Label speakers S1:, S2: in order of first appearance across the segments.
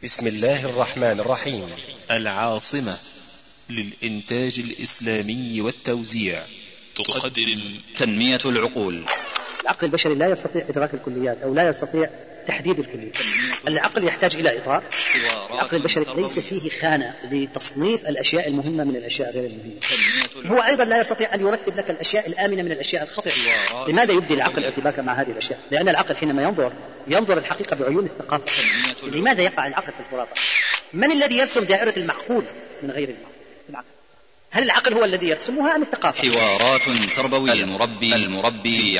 S1: بسم الله الرحمن الرحيم.
S2: العاصمة للإنتاج الإسلامي والتوزيع تقدم
S3: تنمية العقول.
S4: العقل البشري لا يستطيع إدراك الكليات أو لا يستطيع تحديد الكليات. العقل يحتاج إلى إطار. العقل البشري ليس فيه خانة لتصنيف الأشياء المهمة من الأشياء غير المهمة. هو أيضا لا يستطيع أن يرتب لك الأشياء الآمنة من الأشياء الخطئة. لماذا يبدي العقل ارتباكا مع هذه الأشياء؟ لأن العقل حينما ينظر الحقيقة بعيون الثقافة. لماذا يقع العقل في الخرافة؟ من الذي يرسم دائرة المعقول من غير المعقول؟ العقل. هل العقل هو الذي يرسمها أم الثقافة؟
S3: حوارات تربوية. المربي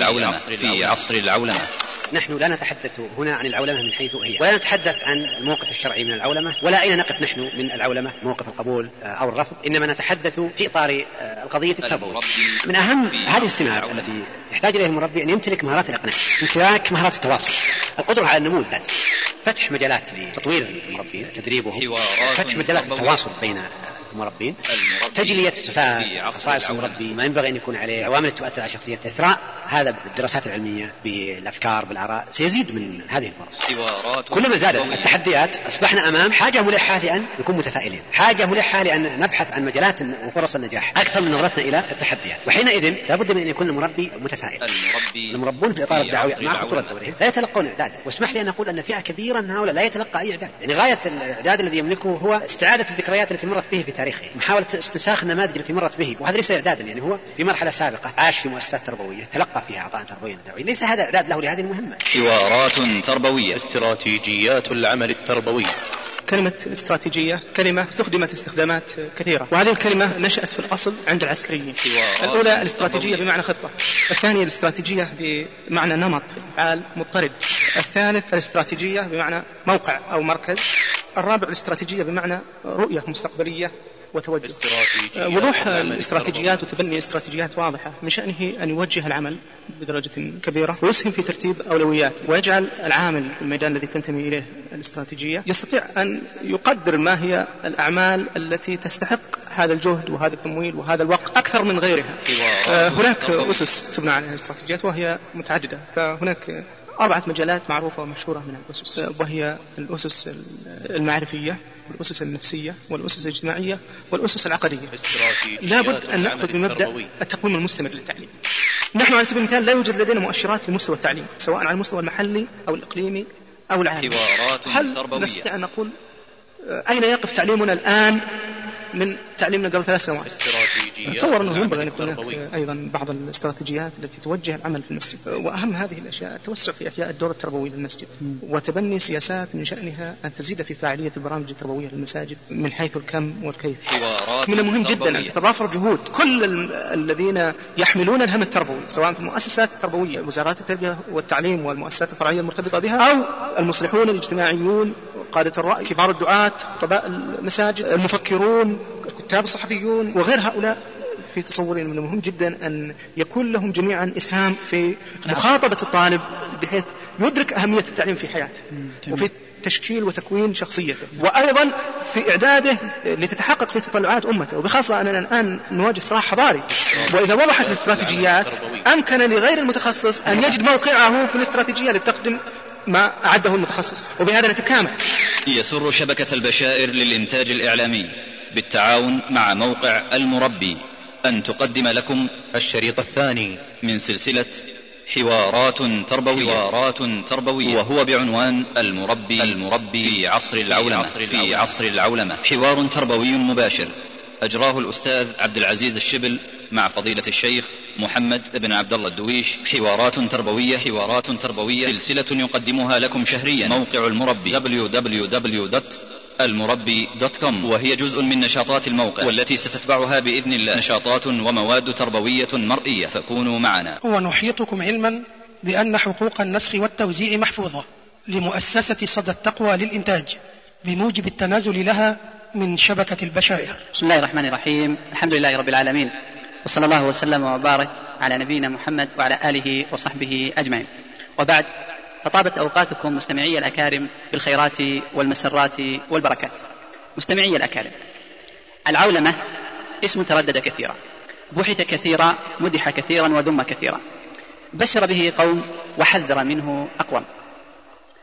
S3: في عصر العولمة.
S4: نحن لا نتحدث هنا عن العولمة من حيث هي، ولا نتحدث عن الموقف الشرعي من العولمة، ولا أين نقف نحن من العولمة، موقف القبول أو الرفض، إنما نتحدث في إطار القضية التربوية. من أهم هذه السمات التي يحتاج إليها المربي أن يمتلك مهارات الإقناع، امتلاك مهارات التواصل، القدرة على النمو الذاتي، فتح مجالات لتطوير المربين، تدريبهم، فتح مجالات التواصل بين المربين، تجلية خصائص المربي، ما ينبغي أن يكون عليه، عوامل تؤثر على شخصيته، إثراء هذا بالدراسات العلمية بالأفكار بالآراء، سيزيد من هذه الفرص. كلما زادت التحديات أصبحنا أمام حاجة ملحة لأن نكون متفائلين، حاجة ملحة لأن نبحث عن مجالات وفرص النجاح أكثر من نظرتنا إلى التحديات. وحينئذ لابد من أن يكون المربي متفائل. المربون في الإطار الدعوي مع خطورة دورهم لا يتلقون إعداد، واسمح لي أن أقول أن فئة كبيرة من هؤلاء لا يتلقى أي إعداد. يعني غاية الإعداد الذي يملكه هو استعادة الذكريات التي مرت به في تاريخه، محاولة استنساخ النماذج التي مرت به، وهذا ليس إعدادا. يعني هو في مرحلة سابقة عاش في مؤسسات تربوية تلقى فيها عطاء تربوي دعوي، ليس هذا إعداد له لهذه المهمة.
S3: حوارات تربوية.
S1: استراتيجيات العمل التربوي.
S5: كلمة استراتيجية كلمة استخدمت استخدامات كثيرة، وهذه الكلمة نشأت في الأصل عند العسكريين. الأولى الاستراتيجية بمعنى خطة، الثانية الاستراتيجية بمعنى نمط فعال مضطرد، الثالث الاستراتيجية بمعنى موقع أو مركز، الرابع الاستراتيجية بمعنى رؤية مستقبلية وتوجه. وضوح الاستراتيجيات وتبني استراتيجيات واضحة من شأنه أن يوجه العمل بدرجة كبيرة ويسهم في ترتيب أولويات، ويجعل العامل في الميدان الذي تنتمي إليه الاستراتيجية يستطيع أن يقدر ما هي الأعمال التي تستحق هذا الجهد وهذا التمويل وهذا الوقت أكثر من غيرها. هناك أسس تبنى عليها الاستراتيجيات وهي متعددة، فهناك 4 مجالات معروفة ومشهورة من الأسس، وهي الأسس المعرفية والأسس النفسية والأسس الاجتماعية والأسس العقدية. لابد أن نأخذ بمبدأ التقويم المستمر للتعليم. نحن على سبيل المثال لا يوجد لدينا مؤشرات لمستوى التعليم سواء على المستوى المحلي أو الإقليمي أو العالمي. هل نستطيع أن نقول أين يقف تعليمنا الآن من تعليمنا قبل 3 سنوات؟ أتصور أنه ينبغي أن يكون أيضا بعض الاستراتيجيات التي توجه العمل في المسجد، وأهم هذه الأشياء التوسع في إحياء الدور التربوي للمسجد، وتبني سياسات من شأنها أن تزيد في فاعلية البرامج التربوية للمساجد من حيث الكم والكيف. من المهم جدا أن تتضافر جهود كل الذين يحملون الهم التربوي سواء في المؤسسات التربوية، وزارات التربية والتعليم والمؤسسات الفرعية المرتبطة بها، أو المصلحون الاجتماعيون، قادة الرأي، كبار الدعاة، خطباء المساجد، المفكرون، الكتاب الصحفيون وغير هؤلاء. في تصوري من المهم جدا أن يكون لهم جميعا إسهام في مخاطبة الطالب بحيث يدرك أهمية التعليم في حياته وفي تشكيل وتكوين شخصيته، وأيضا في إعداده لتتحقق في تطلعات أمته، وبخاصة أننا الآن نواجه صراع حضاري، وإذا وضحت الاستراتيجيات أمكن لغير المتخصص أن يجد موقعه في الاستراتيجية لتقدم ما أعده المتخصص، وبهذا نتكامل.
S3: يسر شبكة البشائر للإنتاج الإعلامي بالتعاون مع موقع المربي أن تقدم لكم الشريط الثاني من سلسلة حوارات تربوية، وهو بعنوان المربي في عصر العولمة. حوار تربوي مباشر أجراه الأستاذ عبد العزيز الشبل مع فضيلة الشيخ محمد بن عبد الله الدويش. حوارات تربوية سلسلة يقدمها لكم شهريا موقع المربي www.المربي.com، وهي جزء من نشاطات الموقع والتي ستتبعها بإذن الله نشاطات ومواد تربوية مرئية، فكونوا معنا.
S6: ونحيطكم علما بأن حقوق النسخ والتوزيع محفوظة لمؤسسة صدى التقوى للإنتاج بموجب التنازل لها من شبكة البشائر.
S4: بسم الله الرحمن الرحيم، الحمد لله رب العالمين، وصلى الله وسلم وبارك على نبينا محمد وعلى آله وصحبه أجمعين، وبعد، فطابت أوقاتكم مستمعي الأكارم بالخيرات والمسرات والبركات. مستمعي الأكارم، العولمة اسم تردد كثيرا، بحث كثيرا، مدح كثيرا، وذم كثيرا، بشر به قوم وحذر منه أقوم.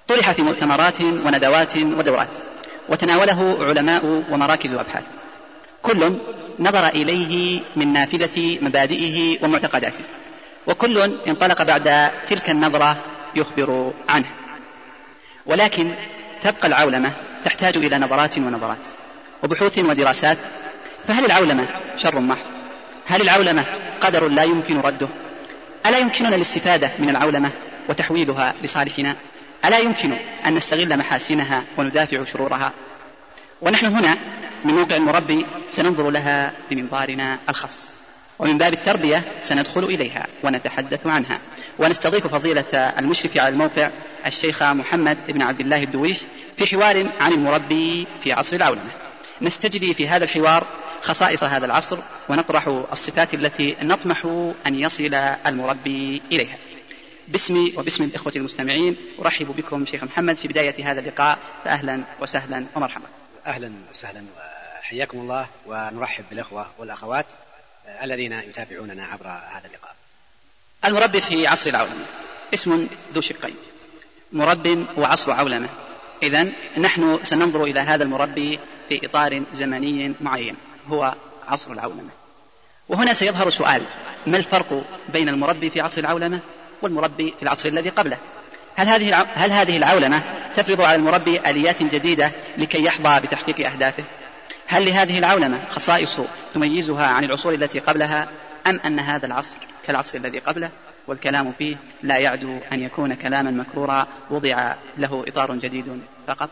S7: طرح في مؤتمرات وندوات ودورات، وتناوله علماء ومراكز وأبحاث، كل نظر إليه من نافذة مبادئه ومعتقداته، وكل انطلق بعد تلك النظرة يخبر عنه. ولكن تبقى العولمة تحتاج إلى نظرات ونظرات وبحوث ودراسات. فهل العولمة شر محض؟ هل العولمة قدر لا يمكن رده؟ ألا يمكننا الاستفادة من العولمة وتحويلها لصالحنا؟ ألا يمكن أن نستغل محاسنها وندافع شرورها؟ ونحن هنا من موقع المربي سننظر لها بمنظارنا الخاص، ومن باب التربية سندخل إليها ونتحدث عنها، ونستضيف فضيلة المشرف على الموقع الشيخ محمد بن عبد الله الدويش في حوار عن المربي في عصر العولمة. نستجدي في هذا الحوار خصائص هذا العصر، ونطرح الصفات التي نطمح أن يصل المربي إليها. باسمي وباسم الإخوة المستمعين أرحب بكم شيخ محمد في بداية هذا اللقاء، فأهلا وسهلا ومرحبا.
S4: أهلا وسهلا وحياكم الله، ونرحب بالإخوة والأخوات الذين يتابعوننا عبر هذا اللقاء.
S7: المربي في عصر العولمة اسم ذو شقين، مرب وعصر عولمة. إذن نحن سننظر إلى هذا المربي في إطار زمني معين هو عصر العولمة. وهنا سيظهر سؤال: ما الفرق بين المربي في عصر العولمة والمربي في العصر الذي قبله؟ هل هذه العولمة تفرض على المربي آليات جديدة لكي يحظى بتحقيق أهدافه؟ هل لهذه العولمة خصائص تميزها عن العصور التي قبلها، أم أن هذا العصر كالعصر الذي قبله والكلام فيه لا يعدو أن يكون كلاما مكرورا وضع له إطار جديد فقط؟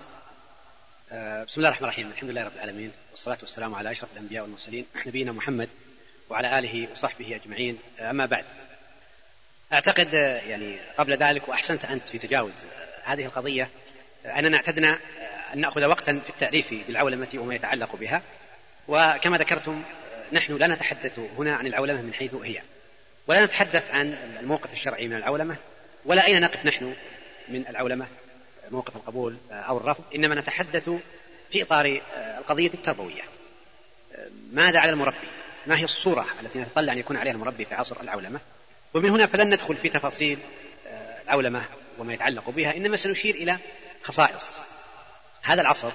S4: بسم الله الرحمن الرحيم. الحمد لله رب العالمين، والصلاة والسلام على أشرف الأنبياء والمرسلين نبينا محمد وعلى آله وصحبه أجمعين. أما بعد، أعتقد يعني قبل ذلك، وأحسنت أنت في تجاوز هذه القضية، أننا اعتدنا أن نأخذ وقتا في التعريف بالعولمة وما يتعلق بها. وكما ذكرتم، نحن لا نتحدث هنا عن العولمة من حيث هي، ولا نتحدث عن الموقف الشرعي من العولمة، ولا أين نقف نحن من العولمة، موقف القبول أو الرفض، إنما نتحدث في إطار القضية التربوية. ماذا على المربي؟ ما هي الصورة التي نتطلع أن يكون عليها المربي في عصر العولمة؟ ومن هنا فلن ندخل في تفاصيل العولمة وما يتعلق بها، إنما سنشير إلى خصائص هذا العصر،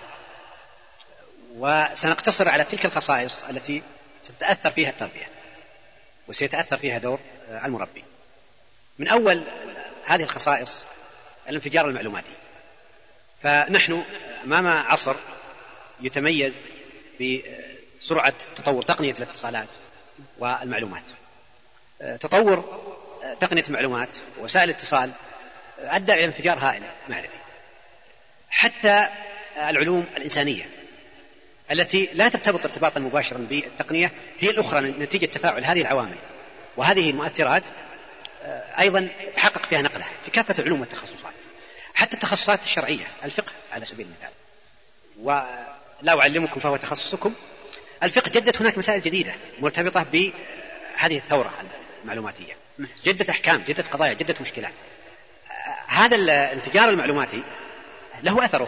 S4: وسنقتصر على تلك الخصائص التي ستتأثر فيها التربية وسيتأثر فيها دور المربي. من أول هذه الخصائص الانفجار المعلوماتي. فنحن أمام عصر يتميز بسرعة تطور تقنية الاتصالات والمعلومات. تطور تقنية المعلومات ووسائل الاتصال أدى إلى انفجار هائل معرفي. حتى العلوم الإنسانية التي لا ترتبط ارتباطا مباشرا بالتقنية هي الأخرى نتيجة تفاعل هذه العوامل وهذه المؤثرات، أيضا تحقق فيها نقلة في كافة العلوم والتخصصات، حتى التخصصات الشرعية، الفقه على سبيل المثال، ولا أعلمكم فهو تخصصكم. الفقه جدت هناك مسائل جديدة مرتبطة بهذه الثورة المعلوماتية، جدت أحكام، جدت قضايا، جدت مشكلات. هذا الانفجار المعلوماتي له أثره.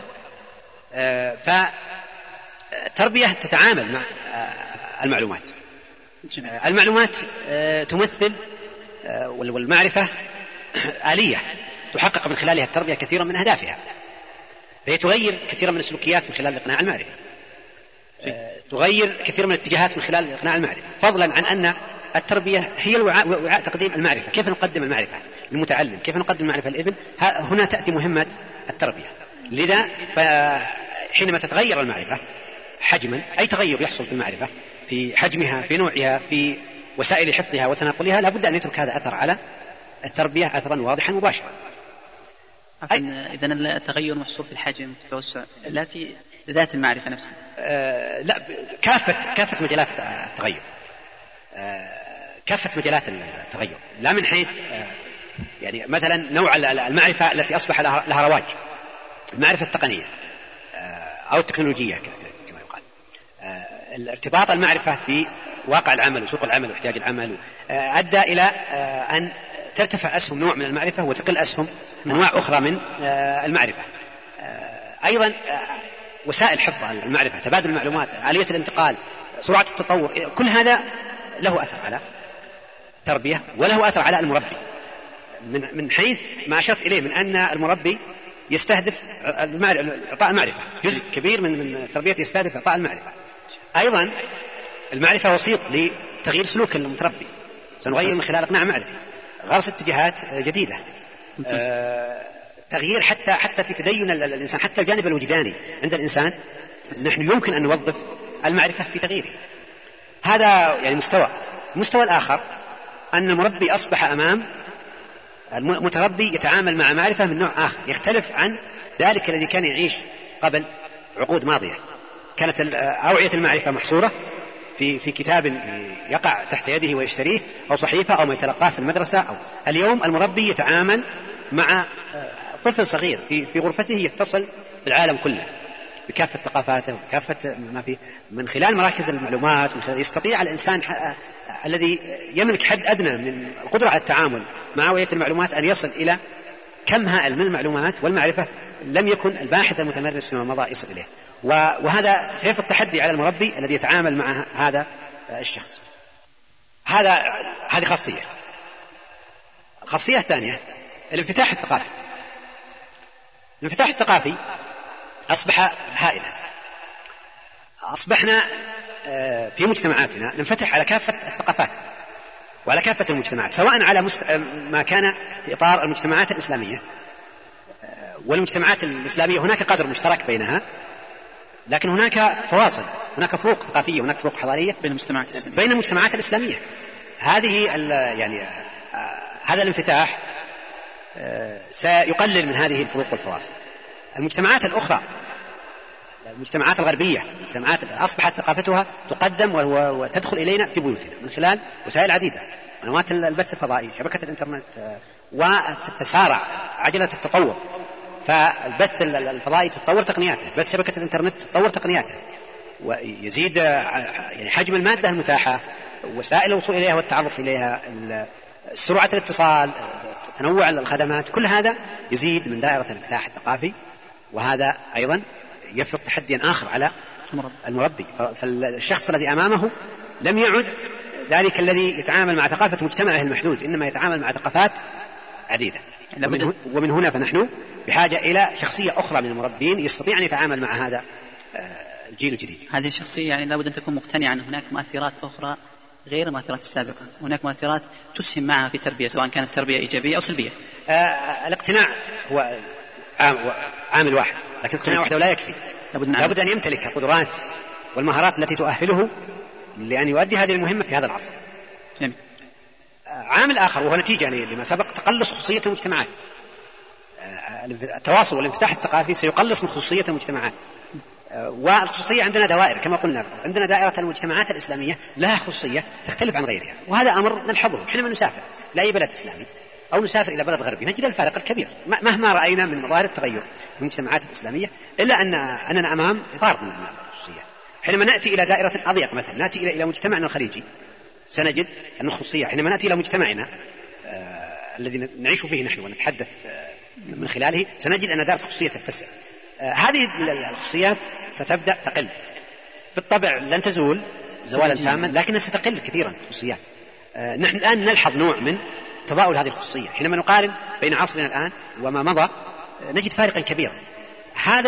S4: فالتربية تتعامل مع المعلومات. المعلومات تمثل والمعرفة آلية تحقق من خلالها التربية كثيرا من أهدافها، فهي تغير كثيرا من السلوكيات من خلال الإقناع المعرفي، تغير كثيرا من الاتجاهات من خلال الإقناع المعرفي، فضلا عن أن التربية هي وعاء تقديم المعرفة. كيف نقدم المعرفة للمتعلم، كيف نقدم المعرفة للابن، هنا تأتي مهمة التربية. لذا حينما تتغير المعرفة حجما، أي تغير يحصل في المعرفة في حجمها، في نوعها، في وسائل حفظها وتناقلها، لابد أن يترك هذا أثر على التربية أثرا واضحا مباشرا.
S7: إذن التغير محصور في الحجم والتوسع، لا في ذات المعرفة نفسها.
S4: لا، كافة مجالات التغير، كافة مجالات التغير، لا من حيث يعني مثلا نوع المعرفة التي أصبح لها رواج، المعرفة التقنية أو التكنولوجية كما يقال، الارتباط المعرفة بواقع العمل وسوق العمل واحتياج العمل، أدى إلى أن ترتفع أسهم نوع من المعرفة وتقل أسهم أنواع أخرى من المعرفة. أيضا وسائل حفظ المعرفة، تبادل المعلومات، آلية الانتقال، سرعة التطور، كل هذا له أثر على التربية وله أثر على المربي، من حيث ما أشرت إليه من أن المربي يستهدف إعطاء المعرفة، جزء كبير من التربية يستهدف إعطاء المعرفة. أيضا المعرفة وسيط لتغيير سلوك المتربي، سنغير من خلال إقناع معرفي، غرس اتجاهات جديدة، تغيير حتى في تدين الإنسان، حتى الجانب الوجداني عند الإنسان نحن يمكن أن نوظف المعرفة في تغييره. هذا يعني مستوى. المستوى الآخر أن المربي أصبح أمام المتربي يتعامل مع معرفة من نوع آخر يختلف عن ذلك الذي كان يعيش قبل عقود ماضية. كانت أوعية المعرفة محصورة في كتاب يقع تحت يده ويشتريه، أو صحيفة، أو ما يتلقاه في المدرسة. أو اليوم المربي يتعامل مع طفل صغير في غرفته، يتصل بالعالم كله بكافة ثقافاته وكافة ما فيه من خلال مراكز المعلومات. يستطيع الإنسان الذي يملك حد أدنى من القدرة على التعامل مع أوعية المعلومات أن يصل إلى كم هائل من المعلومات والمعرفة لم يكن الباحث المتمرس فيما مضى يصل إليه. وهذا سيفرض تحدي على المربي الذي يتعامل مع هذا الشخص. هذه خاصية. الخاصية الثانية الانفتاح الثقافي. الانفتاح الثقافي أصبح هائلا. أصبحنا في مجتمعاتنا ننفتح على كافة الثقافات وعلى كافة المجتمعات، سواء على ما كان في إطار المجتمعات الإسلامية. والمجتمعات الإسلامية هناك قدر مشترك بينها، لكن هناك فواصل، هناك فروق ثقافية، هناك فروق حضارية بين المجتمعات الإسلامية. هذا الانفتاح سيقلل من هذه الفروق والفواصل. المجتمعات الأخرى، المجتمعات الغربية، مجتمعات أصبحت ثقافتها تقدم وتدخل إلينا في بيوتنا من خلال وسائل عديدة، قنوات البث الفضائي، شبكة الإنترنت، وتتسارع عجلة التطور. فالبث الفضائي تتطور تقنياته، بث شبكة الإنترنت تتطور تقنياته، ويزيد يعني حجم المادة المتاحة، وسائل الوصول إليها والتعرف إليها، سرعة الاتصال، تنوع الخدمات، كل هذا يزيد من دائرة الانفتاح الثقافي. وهذا أيضا يفرض تحديا آخر على المربي. فالشخص الذي أمامه لم يعد ذلك الذي يتعامل مع ثقافة مجتمعه المحدود، إنما يتعامل مع ثقافات عديدة. ومن هنا فنحن بحاجة إلى شخصية أخرى من المربين يستطيع أن يتعامل مع هذا الجيل الجديد.
S7: هذه الشخصية يعني لابد أن تكون مقتنعة أن هناك مؤثرات أخرى غير المؤثرات السابقة، هناك مؤثرات تسهم معها في التربية، سواء كانت تربية إيجابية أو سلبية.
S4: الاقتناع هو عامل واحد، لكن اقتناع وحده لا يكفي. لابد أن يمتلك القدرات والمهارات التي تؤهله لأن يؤدي هذه المهمة في هذا العصر.
S7: جميل.
S4: عامل آخر وهو نتيجة لما سبق، تقلص خصوصية المجتمعات. التواصل والانفتاح الثقافي سيقلص من خصوصية المجتمعات. والخصوصية عندنا دوائر كما قلنا، عندنا دائرة المجتمعات الإسلامية لها خصوصية تختلف عن غيرها، وهذا أمر نلحظه حينما نسافر لأي بلد إسلامي أو نسافر إلى بلد غربي، نجد الفارق الكبير مهما رأينا من مظاهر التغير في المجتمعات الإسلامية، إلا أننا أمام إطار من الخصوصية. حينما نأتي إلى دائرة أضيق، مثلا نأتي إلى مجتمعنا الخليجي، سنجد أن الخصوصية. حينما نأتي إلى مجتمعنا الذي نعيش فيه نحن ونتحدث من خلاله، سنجد أن دائرة الخصوصية تتسع. هذه الخصوصيات ستبدأ تقل بالطبع، لن تزول زوالا تاما، لكنها ستقل كثيرا الخصوصيات. نحن الآن نلحظ نوع من تضاؤل هذه الخصوصية. حينما نقارن بين عصرنا الآن وما مضى نجد فارقا كبيرا. هذا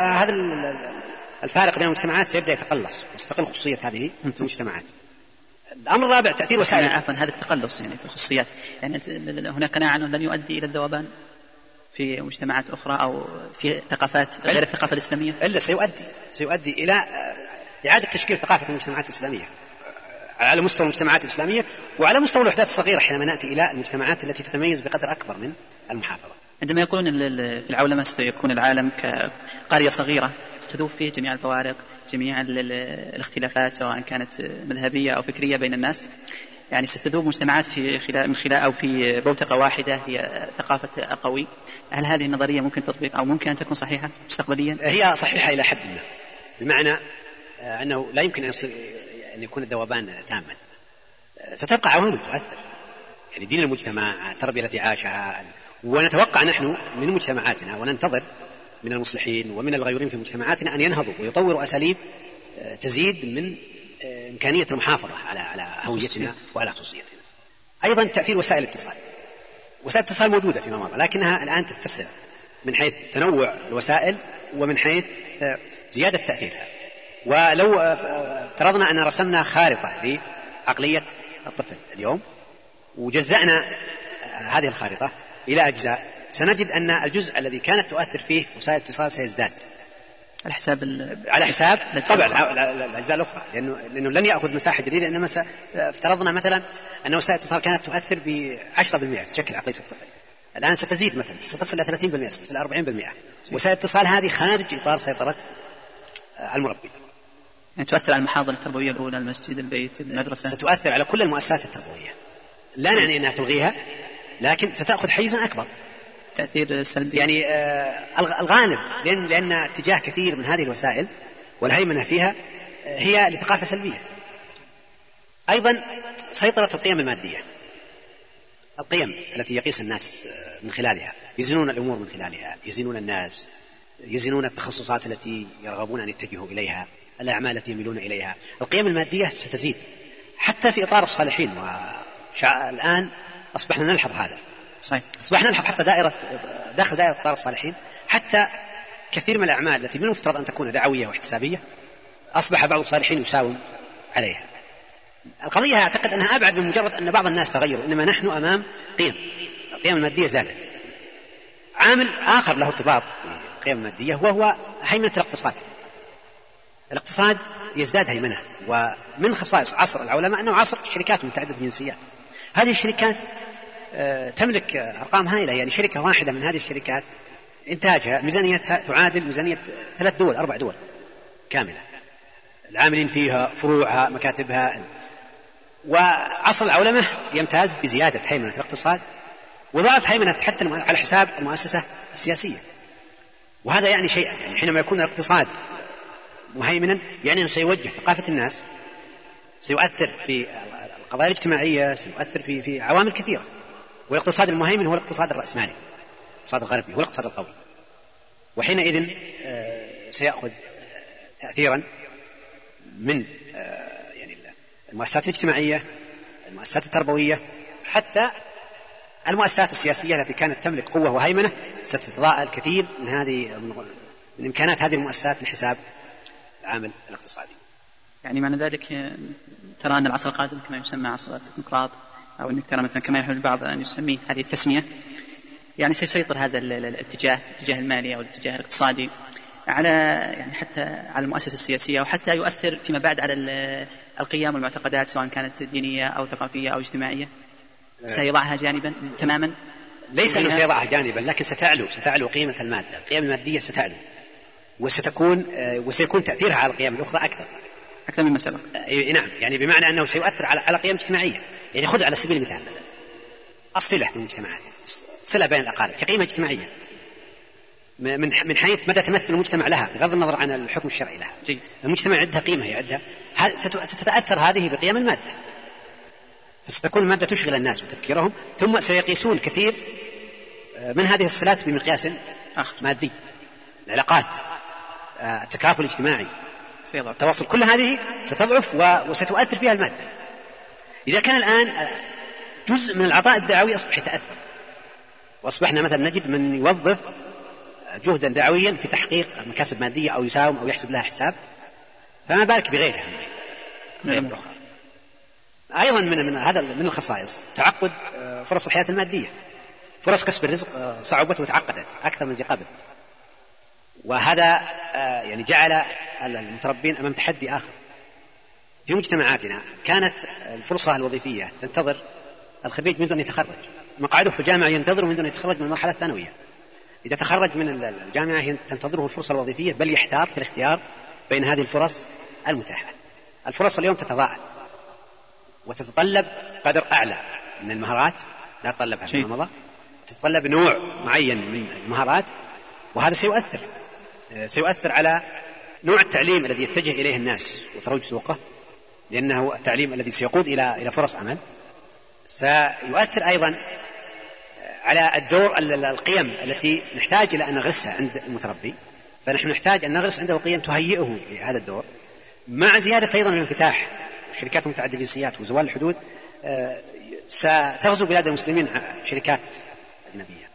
S4: الفارق بين المجتمعات سيبدأ يتقلص وستقل خصوصية هذه المجتمعات. الأمر الرابع تأثير وسائل.
S7: عفوا، هذا التقلص يعني في الخصوصيات، يعني هناك قناعة أنه لن يؤدي إلى الذوبان في مجتمعات أخرى أو في ثقافات غير الثقافة الإسلامية،
S4: إلا سيؤدي إلى إعادة تشكيل ثقافة المجتمعات الإسلامية على مستوى المجتمعات الإسلامية وعلى مستوى الوحدات الصغيرة، حينما نأتي إلى المجتمعات التي تتميز بقدر أكبر من المحافظة.
S7: عندما يقولون في العولمة سيكون العالم كقرية صغيرة تذوب فيه جميع الفوارق، جميع الاختلافات سواء كانت مذهبية أو فكرية بين الناس، يعني ستذوب مجتمعات من خلال أو في بوتقة واحدة هي ثقافة القوي. هل هذه النظرية ممكن تطبيق أو ممكن أن تكون صحيحة مستقبليا؟
S4: هي صحيحة إلى حد ما، بمعنى أنه لا يمكن أن يكون الذوبان تاما. ستبقى عوامل تؤثر، يعني دين المجتمع، التربية التي عاشها، ونتوقع نحن من مجتمعاتنا وننتظر من المصلحين ومن الغيورين في مجتمعاتنا أن ينهضوا ويطوروا أساليب تزيد من إمكانية المحافظة على هويتنا وعلى خصوصيتنا. أيضا تأثير وسائل الاتصال. وسائل الاتصال موجودة فيما مضى، لكنها الآن تتسع من حيث تنوع الوسائل ومن حيث زيادة تأثيرها. ولو افترضنا أن رسمنا خارطة لعقلية الطفل اليوم وجزأنا هذه الخارطة إلى أجزاء، سنجد أن الجزء الذي كانت تؤثر فيه وسائل الاتصال سيزداد على حساب طبعا الأجزاء الأخرى، لأنه لن يأخذ مساحة جديدة. إنما افترضنا مثلا أن وسائل الاتصال كانت تؤثر ب10% تشكل عقلية الطفل، الآن ستزيد مثلا، ستصل إلى 30%، ستصل إلى 40%. وسائل الاتصال هذه خارج إطار سيطرة المربي.
S7: يعني تؤثر على المحاضن التربوية الأولى، المسجد، البيت، المدرسة،
S4: ستؤثر على كل المؤسسات التربوية. لا نعني أنها تلغيها، لكن ستأخذ حيزا أكبر،
S7: تأثير سلبي.
S4: يعني الغالب، لأن اتجاه كثير من هذه الوسائل والهيمنة فيها هي لثقافة سلبية. أيضا سيطرة القيم المادية، القيم التي يقيس الناس من خلالها، يزنون الأمور من خلالها، يزنون الناس، يزنون التخصصات التي يرغبون أن يتجهوا إليها، الأعمال التي يميلون إليها. القيم المادية ستزيد حتى في إطار الصالحين، والآن أصبحنا نلحظ هذا.
S7: صحيح.
S4: أصبحنا نلحظ حتى داخل دائرة إطار الصالحين، حتى كثير من الأعمال التي من المفترض أن تكون دعوية واحتسابية أصبح بعض الصالحين يساوم عليها. القضية أعتقد أنها أبعد من مجرد أن بعض الناس تغيروا، إنما نحن أمام القيم المادية زادت. عامل آخر له ارتباط بالقيم المادية وهو هيمنة الاقتصاد. الاقتصاد يزداد هيمنة، ومن خصائص عصر العولمة أنه عصر شركات متعددة الجنسيات. هذه الشركات تملك أرقام هائلة، يعني شركة واحدة من هذه الشركات إنتاجها ميزانيتها تعادل ميزانية 3 دول 4 دول كاملة، العاملين فيها، فروعها، مكاتبها. وعصر العولمة يمتاز بزيادة هيمنة الاقتصاد وضعف هيمنة حتى على حساب المؤسسة السياسية. وهذا يعني شيئا، يعني حينما يكون الاقتصاد مهيمنا يعني أنه سيوجه ثقافة الناس، سيؤثر في القضايا الاجتماعية، سيؤثر في عوامل كثيرة. والاقتصاد المهيمن هو الاقتصاد الرأسمالي، الاقتصاد الغربي، هو الاقتصاد القوي. وحينئذ سيأخذ تأثيرا من يعني المؤسسات الاجتماعية، المؤسسات التربوية، حتى المؤسسات السياسية التي كانت تملك قوة وهيمنة ستتضاءل كثير من إمكانات هذه المؤسسات لحساب العامل الاقتصادي.
S7: يعني معنى ذلك ترى أن العصر القادم كما يسمى عصر التكنوقراط، أو أنك ترى مثلا كما يحب البعض أن يسميه هذه التسمية، يعني سيسيطر هذا الاتجاه المالي أو الاتجاه الاقتصادي على يعني حتى على المؤسسة السياسية، وحتى يؤثر فيما بعد على القيم والمعتقدات سواء كانت دينية أو ثقافية أو اجتماعية. سيضعها جانبا تماما.
S4: ليس أنه سيضعها جانبا، لكن ستعلو قيمة المادة، القيم المادية ستعلو، وسيكون تأثيرها على القيم الأخرى أكثر
S7: مما سبق.
S4: نعم، يعني بمعنى أنه سيؤثر على قيم اجتماعية. يعني خذ على سبيل المثال الصلة في المجتمعات، صلة بين الأقارب كقيمة اجتماعية من حيث مدى تمثل المجتمع لها بغض النظر عن الحكم الشرعي لها.
S7: جيد.
S4: المجتمع عندها قيمة، يعدها، ستتأثر هذه بقيم المادة، فستكون المادة تشغل الناس وتفكيرهم، ثم سيقيسون كثير من هذه الصلات بمقياس مادي، العلاقات، التكافل الاجتماعي، التواصل، كل هذه ستضعف وستؤثر فيها المادة. إذا كان الآن جزء من العطاء الدعوي أصبح يتأثر، وأصبحنا مثلا نجد من يوظف جهدا دعويا في تحقيق مكاسب مادية أو يساوم أو يحسب لها حساب، فما بالك بغيرها من الأخرى. أيضا من الخصائص تعقد فرص الحياة المادية، فرص كسب الرزق صعوبت وتعقدت أكثر من ذي قبل، وهذا يعني جعل المتربين أمام تحدي آخر. في مجتمعاتنا كانت الفرصة الوظيفية تنتظر الخريج منذ أن يتخرج، مقعده في الجامعة ينتظر منذ أن يتخرج من المرحلة الثانوية. إذا تخرج من الجامعة تنتظره الفرصة الوظيفية، بل يحتار في الاختيار بين هذه الفرص المتاحة. الفرص اليوم تتضاعف وتتطلب قدر أعلى من المهارات، لا تطلبها فيما مضى، تتطلب نوع معين من المهارات، وهذا سيؤثر على نوع التعليم الذي يتجه إليه الناس وتروج سوقه، لأنه التعليم الذي سيقود إلى فرص عمل. سيؤثر أيضا على الدور القيم التي نحتاج إلى أن نغرسها عند المتربي، فنحن نحتاج أن نغرس عنده قيم تهيئه لهذا الدور، مع زيادة أيضا الانفتاح. الشركات المتعددة الجنسيات وزوال الحدود ستغزو بلاد المسلمين شركات أجنبية،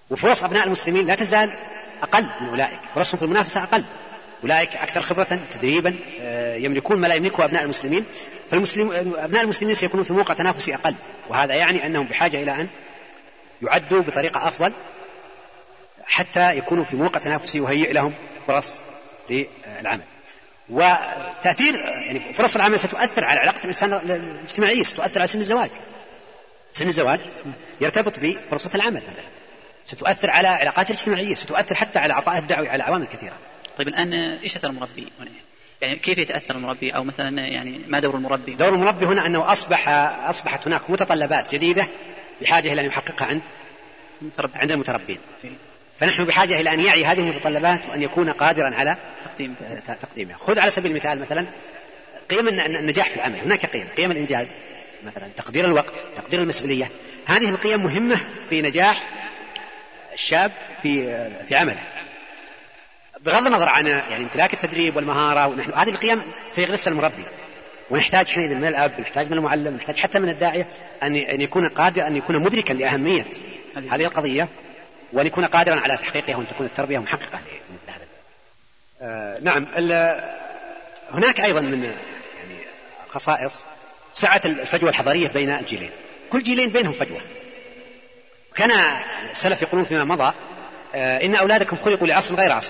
S4: وفرص أبناء المسلمين لا تزال أقل من أولئك، فرصهم في المنافسة أقل، أولئك أكثر خبرة تدريبا، يملكون ما لا يملكه أبناء المسلمين، أبناء المسلمين سيكونون في موقع تنافسي أقل، وهذا يعني أنهم بحاجة إلى أن يعدوا بطريقة أفضل حتى يكونوا في موقع تنافسي وهيئ لهم فرص للعمل. وتأثير يعني فرص العمل ستؤثر على علاقة الإنسان الاجتماعية، ستؤثر على سن الزواج. سن الزواج يرتبط بفرصة العمل مثلا، ستؤثر على علاقات الاجتماعية، ستؤثر حتى على عطاء الدعوي، على عوامل كثيرة.
S7: طيب الآن إيش أثر المربي؟ يعني كيف يتأثر المربي، أو مثلا يعني ما دور المربي؟
S4: دور المربي هنا أنه أصبحت هناك متطلبات جديدة بحاجة إلى أن يحققها عند المتربين، فنحن بحاجة إلى أن يعي هذه المتطلبات وأن يكون قادرا على تقديمها. خذ على سبيل المثال مثلا قيم النجاح في العمل، هناك قيم الإنجاز مثلا، تقدير الوقت، تقدير المسؤولية، هذه القيم مهمة في نجاح الشاب في عمله، بغض النظر عن يعني امتلاك التدريب والمهارة. ونحن هذه القيم سيغرسها المربي، ونحتاج حينئذ من الأب، نحتاج من المعلم، نحتاج حتى من الداعية أن يكون قادر، أن يكون مدركا لأهمية هذه القضية، وأن يكون قادرا على تحقيقها، وأن تكون التربية محققة لمثل هذا. نعم، هناك أيضا من يعني خصائص سعة الفجوة الحضارية بين الجيلين، كل جيلين بينهم فجوة. كان السلف يقولون فيما مضى إن أولادكم خلقوا لعصر غير عصر.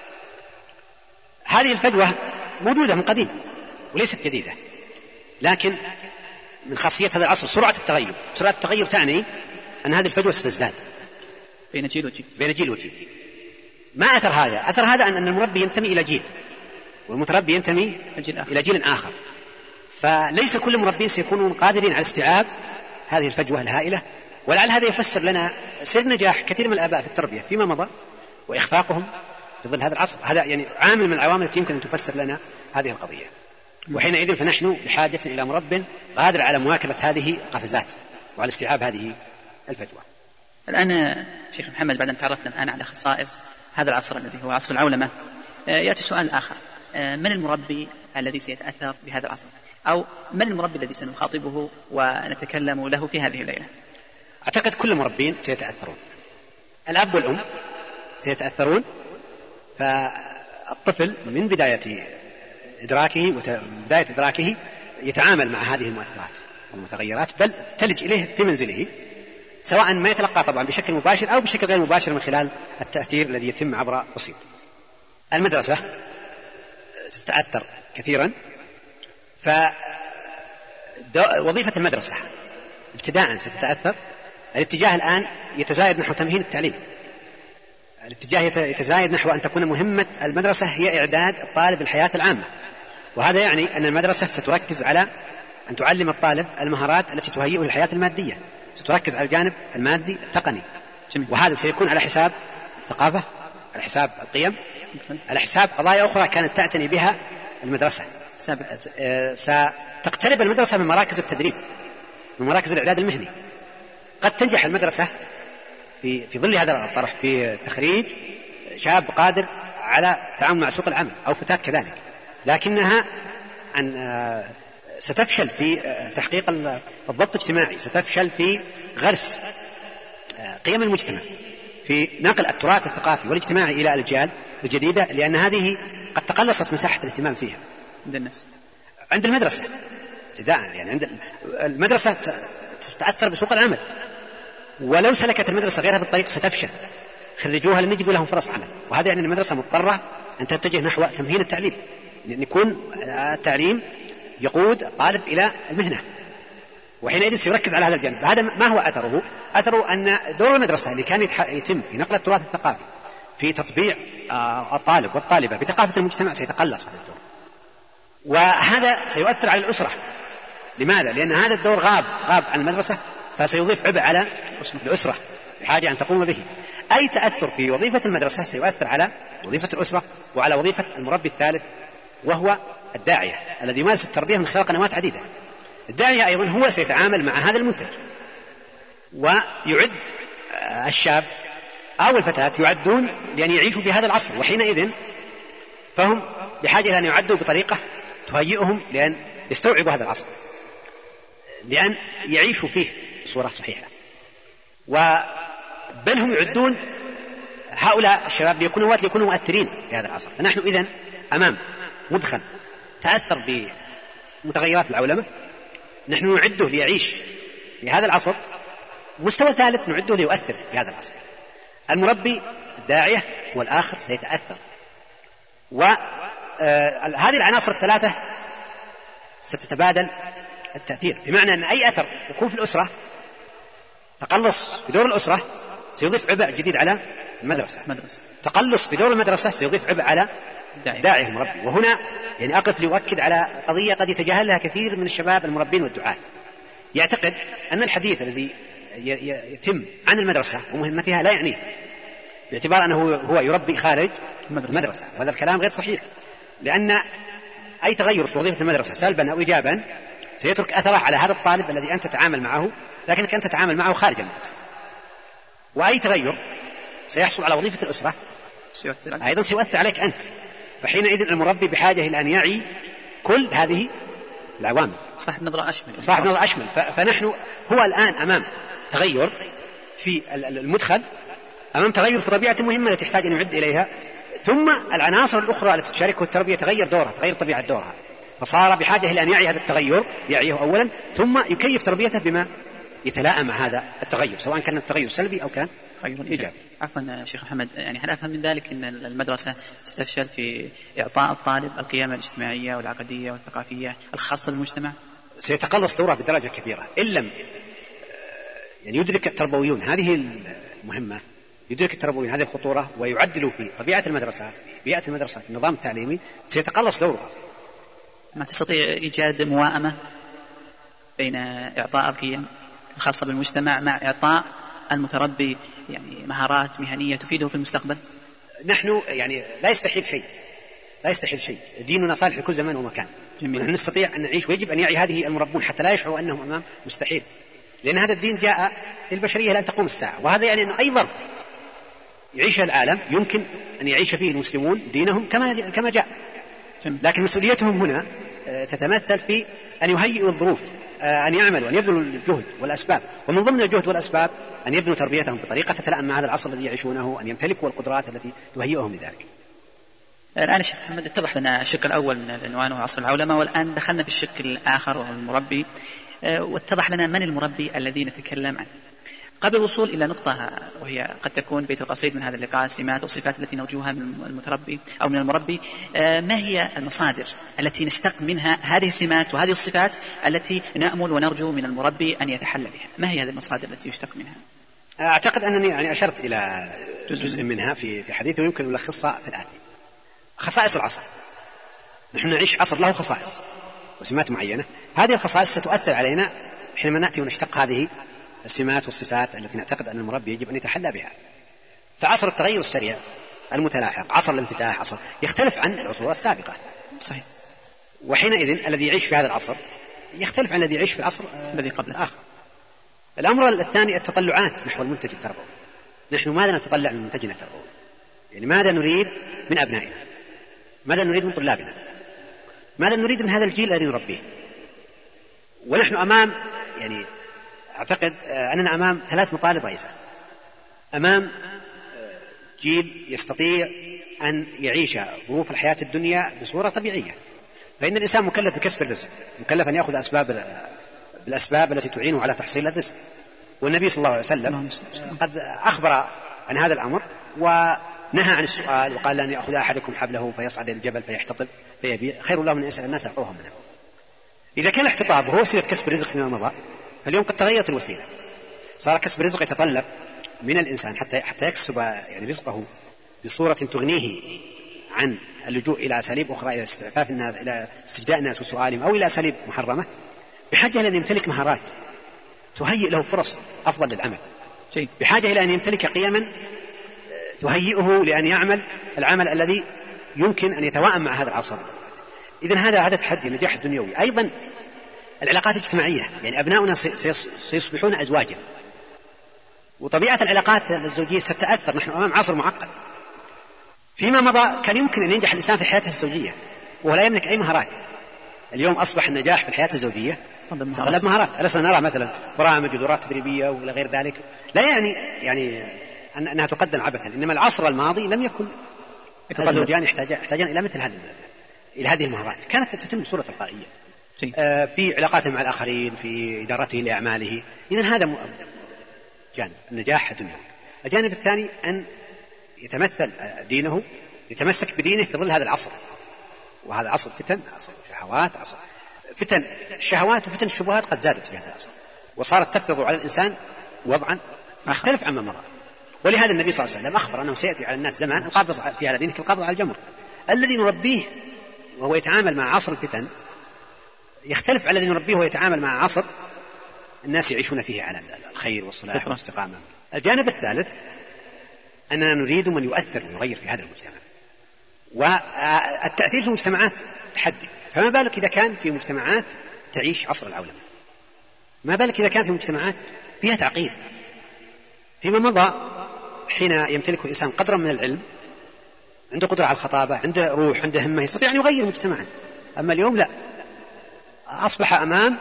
S4: هذه الفجوة موجودة من قديم وليست جديدة، لكن من خاصية هذا العصر سرعة التغير. سرعة التغير تعني أن هذه الفجوة ستزداد
S7: بين جيل وجيل.
S4: ما أثر هذا؟ أثر هذا أن المربي ينتمي إلى جيل، والمتربي ينتمي إلى جيل آخر، فليس كل المربين سيكونون قادرين على استيعاب هذه الفجوة الهائلة. ولعل هذا يفسر لنا سر نجاح كثير من الآباء في التربية فيما مضى وإخفاقهم في ظل هذا العصر. هذا يعني عامل من العوامل التي يمكن أن تفسر لنا هذه القضية. وحينئذ فنحن بحاجة إلى مرب قادر على مواكبة هذه القفزات وعلى استيعاب هذه الفجوة.
S7: الآن شيخ محمد، بعد أن تعرفنا الآن على خصائص هذا العصر الذي هو عصر العولمة، يأتي سؤال آخر: من المربي الذي سيتأثر بهذا العصر، أو من المربي الذي سنخاطبه ونتكلم له في هذه الليلة؟
S4: أعتقد كل المربين سيتأثرون، الأب والأم سيتأثرون، فالطفل من بداية إدراكه يتعامل مع هذه المؤثرات والمتغيرات، بل تلج إليه في منزله، سواء ما يتلقى طبعا بشكل مباشر أو بشكل غير مباشر من خلال التأثير الذي يتم عبر وسيط. المدرسة ستتأثر كثيرا، فوظيفة المدرسة ابتداء ستتأثر. الاتجاه الآن يتزايد نحو تمهين التعليم، الاتجاه يتزايد نحو أن تكون مهمة المدرسة هي إعداد الطالب للحياة العامة، وهذا يعني أن المدرسة ستركز على أن تعلم الطالب المهارات التي تهيئه للحياة المادية، ستركز على الجانب المادي التقني، وهذا سيكون على حساب الثقافة، على حساب القيم، على حساب قضايا أخرى كانت تعتني بها المدرسة. ستقترب المدرسة من مراكز التدريب، من مراكز الإعداد المهني. قد تنجح المدرسة في ظل هذا الطرح في تخريج شاب قادر على التعامل مع سوق العمل أو فتاة كذلك، لكنها ستفشل في تحقيق الضبط الاجتماعي، ستفشل في غرس قيم المجتمع، في نقل التراث الثقافي والاجتماعي إلى الأجيال الجديدة، لأن هذه قد تقلصت مساحة الاهتمام فيها عند المدرسة ابتداء. يعني عند المدرسة ستتأثر بسوق العمل، ولو سلكت المدرسة غير هذا الطريق ستفشل، خرجوها لن يجدوا لهم فرص عمل. وهذا يعني المدرسة مضطرة أن تتجه نحو تمهين التعليم، لأن يكون التعليم يقود الطالب إلى المهنة، وحينئذ سيركز على هذا الجانب. هذا ما هو أثره؟ أثره أن دور المدرسة اللي كان يتم في نقل التراث الثقافي، في تطبيع الطالب والطالبة بثقافة المجتمع، سيتقلص هذا الدور، وهذا سيؤثر على الأسرة. لماذا؟ لأن هذا الدور غاب عن المدرسة، فسيضيف عبء على الأسرة بحاجة أن تقوم به. أي تأثر في وظيفة المدرسة سيؤثر على وظيفة الأسرة وعلى وظيفة المربي الثالث، وهو الداعية الذي يمارس التربية من خلال قنوات عديدة. الداعية أيضا هو سيتعامل مع هذا المنتج، ويعد الشاب أو الفتاة يعدون لأن يعيشوا في هذا العصر، وحينئذ فهم بحاجة إلى أن يعدوا بطريقة تهيئهم لأن يستوعبوا هذا العصر، لأن يعيشوا فيه بصورة صحيحة. بل هم يعدون هؤلاء الشباب ليكونوا مؤثرين في هذا العصر. فنحن إذن أمام مدخل تأثر بمتغيرات العولمة، نحن نعده ليعيش في هذا العصر. مستوى ثالث نعده ليؤثر في هذا العصر. المربي الداعية هو الآخر سيتأثر، وهذه العناصر الثلاثة ستتبادل التأثير، بمعنى أن أي أثر يكون في الأسرة تقلص بدور الأسرة سيضيف عبء جديد على المدرسة، تقلص بدور المدرسة سيضيف عبء على داعيه المربي. وهنا يعني أقف لأؤكد على قضية قد يتجاهلها كثير من الشباب المربين والدعاة، يعتقد أن الحديث الذي يتم عن المدرسة ومهمتها لا يعنيه، باعتبار أنه هو يربي خارج المدرسة. وهذا الكلام غير صحيح، لأن أي تغير في وظيفة المدرسة سلبا أو إيجابا سيترك أثره على هذا الطالب الذي أنت تتعامل معه، لكنك أنت تتعامل معه خارج المدرسة. وأي تغير سيحصل على وظيفة الأسرة أيضا سيؤثر عليك أنت. فحينئذ المربي بحاجة إلى أن يعي كل هذه العوامل،
S7: صاحب نظرة أشمل.
S4: فنحن هو الآن أمام تغير في المدخل، أمام تغير في طبيعة المهمة التي يحتاج أن يعد إليها، ثم العناصر الأخرى التي تشاركه التربية تغير طبيعة دورها، فصار بحاجة إلى أن يعي هذا التغير، يعيه أولا، ثم يكيف تربيته بما يتلائم مع هذا التغير، سواء كان التغير سلبي أو كان تغير إيجابي.
S7: عفوا شيخ محمد، يعني هل أفهم من ذلك أن المدرسة ستفشل في إعطاء الطالب القيم الاجتماعية والعقدية والثقافية الخاصة بالمجتمع؟
S4: سيتقلص دورها بدرجة كبيرة إن لم يعني يدرك التربويون هذه المهمة، يدرك التربويون هذه الخطورة، ويعدلوا في طبيعة المدرسة، بيئة المدرسة، في النظام التعليمي، سيتقلص دورها.
S7: ما تستطيع إيجاد موائمة بين إعطاء القيم الخاصة بالمجتمع مع إعطاء المتربي يعني مهارات مهنية تفيده في المستقبل؟
S4: نحن يعني لا يستحيل شيء، ديننا صالح لكل زمان ومكان. نحن نستطيع أن نعيش، ويجب أن يعي هذه المربون حتى لا يشعروا أنهم أمام مستحيل، لأن هذا الدين جاء للبشرية لأن تقوم الساعة، وهذا يعني أنه أي ظرف يعيش العالم يمكن أن يعيش فيه المسلمون دينهم كما جاء. لكن مسؤوليتهم هنا تتمثل في أن يهيئوا الظروف، أن يعملوا، أن يبذلوا الجهد والأسباب، ومن ضمن الجهد والأسباب أن يبنوا تربيتهم بطريقة تتلائم مع هذا العصر الذي يعيشونه، أن يمتلكوا القدرات التي تهيئهم لذلك.
S7: الآن شيخ محمد اتضح لنا الشق الأول من العنوان وهو عصر العولمة، والآن دخلنا في الشق الآخر وهو المربي، واتضح لنا من المربي الذي نتكلم عنه. قبل الوصول إلى نقطة وهي قد تكون بيت القصيد من هذا اللقاء، السمات والصفات التي نرجوها من المتربي أو من المربي، ما هي المصادر التي نستق منها هذه السمات وهذه الصفات التي نأمل ونرجو من المربي أن يتحلى بها؟ ما هي هذه المصادر التي يشتق منها؟
S4: أعتقد أنني يعني أشرت إلى جزء منها في حديثي، ويمكن ألخصها في الآتي. خصائص العصر، نحن نعيش عصر له خصائص وسمات معينة، هذه الخصائص ستؤثر علينا حينما نأتي ونشتق هذه السمات والصفات التي نعتقد أن المربي يجب أن يتحلى بها. فعصر التغير السريع المتلاحق، عصر الانفتاح، عصر يختلف عن العصور السابقة.
S7: صحيح.
S4: وحينئذ الذي يعيش في هذا العصر يختلف عن الذي يعيش في العصر
S7: الذي قبله.
S4: الأمر الثاني التطلعات نحو المنتج التربوي. نحن ماذا نتطلع من منتجنا التربوي؟ يعني ماذا نريد من أبنائنا؟ ماذا نريد من طلابنا؟ ماذا نريد من هذا الجيل الذي نربيه؟ ونحن أمام يعني أعتقد أننا أمام 3 مطالب رئيسة. أمام جيل يستطيع أن يعيش ظروف الحياة الدنيا بصورة طبيعية، فإن الإنسان مكلف بكسب الرزق، مكلف أن يأخذ بالأسباب التي تعينه على تحصيل الرزق. والنبي صلى الله عليه وسلم قد أخبر عن هذا الأمر ونهى عن السؤال، وقال لأن يأخذ أحدكم حبله فيصعد الجبل فيحتطب فيبيع خير له من أن يسأل الناس يعطوهم منه. إذا كان الاحتطاب هو وسيلة كسب الرزق فيما مضى، فاليوم قد تغيرت الوسيلة، صار كسب الرزق يتطلب من الإنسان حتى يكسب يعني رزقه بصورة تغنيه عن اللجوء إلى أساليب أخرى، إلى استعفاف الناس، إلى استجداء الناس وسؤالهم، أو إلى أساليب محرمة، بحاجة إلى أن يمتلك مهارات تهيئ له فرص أفضل للعمل، بحاجة إلى أن يمتلك قيما تهيئه لأن يعمل العمل الذي يمكن أن يتوائم مع هذا العصر. إذن هذا تحدي النجاح الدنيوي. أيضا العلاقات الاجتماعية، يعني أبناؤنا سيصبحون أزواجا، وطبيعة العلاقات الزوجية ستتأثر. نحن أمام عصر معقد. فيما مضى كان يمكن أن ينجح الإنسان في حياته الزوجية وهو لا يملك أي مهارات. اليوم أصبح النجاح في الحياة الزوجية تطلب مهارات. ألسنا نرى مثلا برامج ودورات تدريبية ولا غير ذلك؟ لا يعني أنها تقدم عبثا، إنما العصر الماضي لم يكن الزوجان يحتاجان إلى مثل هذه المهارات، كانت تتم بصورة تلقائية في علاقاتهم مع الآخرين، في إدارته لأعماله. إذن هذا جانب النجاح الدنيوي. الجانب الثاني أن يتمثل دينه، يتمسك بدينه في ظل هذا العصر، وهذا عصر فتن، عصر شهوات، عصر فتن الشهوات وفتن الشبهات قد زادت في هذا العصر، وصارت تفرض على الإنسان وضعا يختلف عما مضى. ولهذا النبي صلى الله عليه وسلم أخبر أنه سيأتي على الناس زمان القابض في على دينه كالقابض على الجمر، الذي نربيه وهو يتعامل مع عصر الفتن يختلف على الذي نربيه وهو يتعامل مع عصر الناس يعيشون فيه على الخير والصلاح والاستقامة. الجانب الثالث أننا نريد من يؤثر ويغير في هذا المجتمع، والتأثير في المجتمعات تحدي، فما بالك إذا كان في مجتمعات تعيش عصر العولمة، ما بالك إذا كان في مجتمعات فيها تعقيد. فيما مضى حين يمتلك الإنسان قدرا من العلم، عنده قدرة على الخطابة، عنده روح، عنده همة، يستطيع أن يغير مجتمعا. أما اليوم لا، أصبح أمام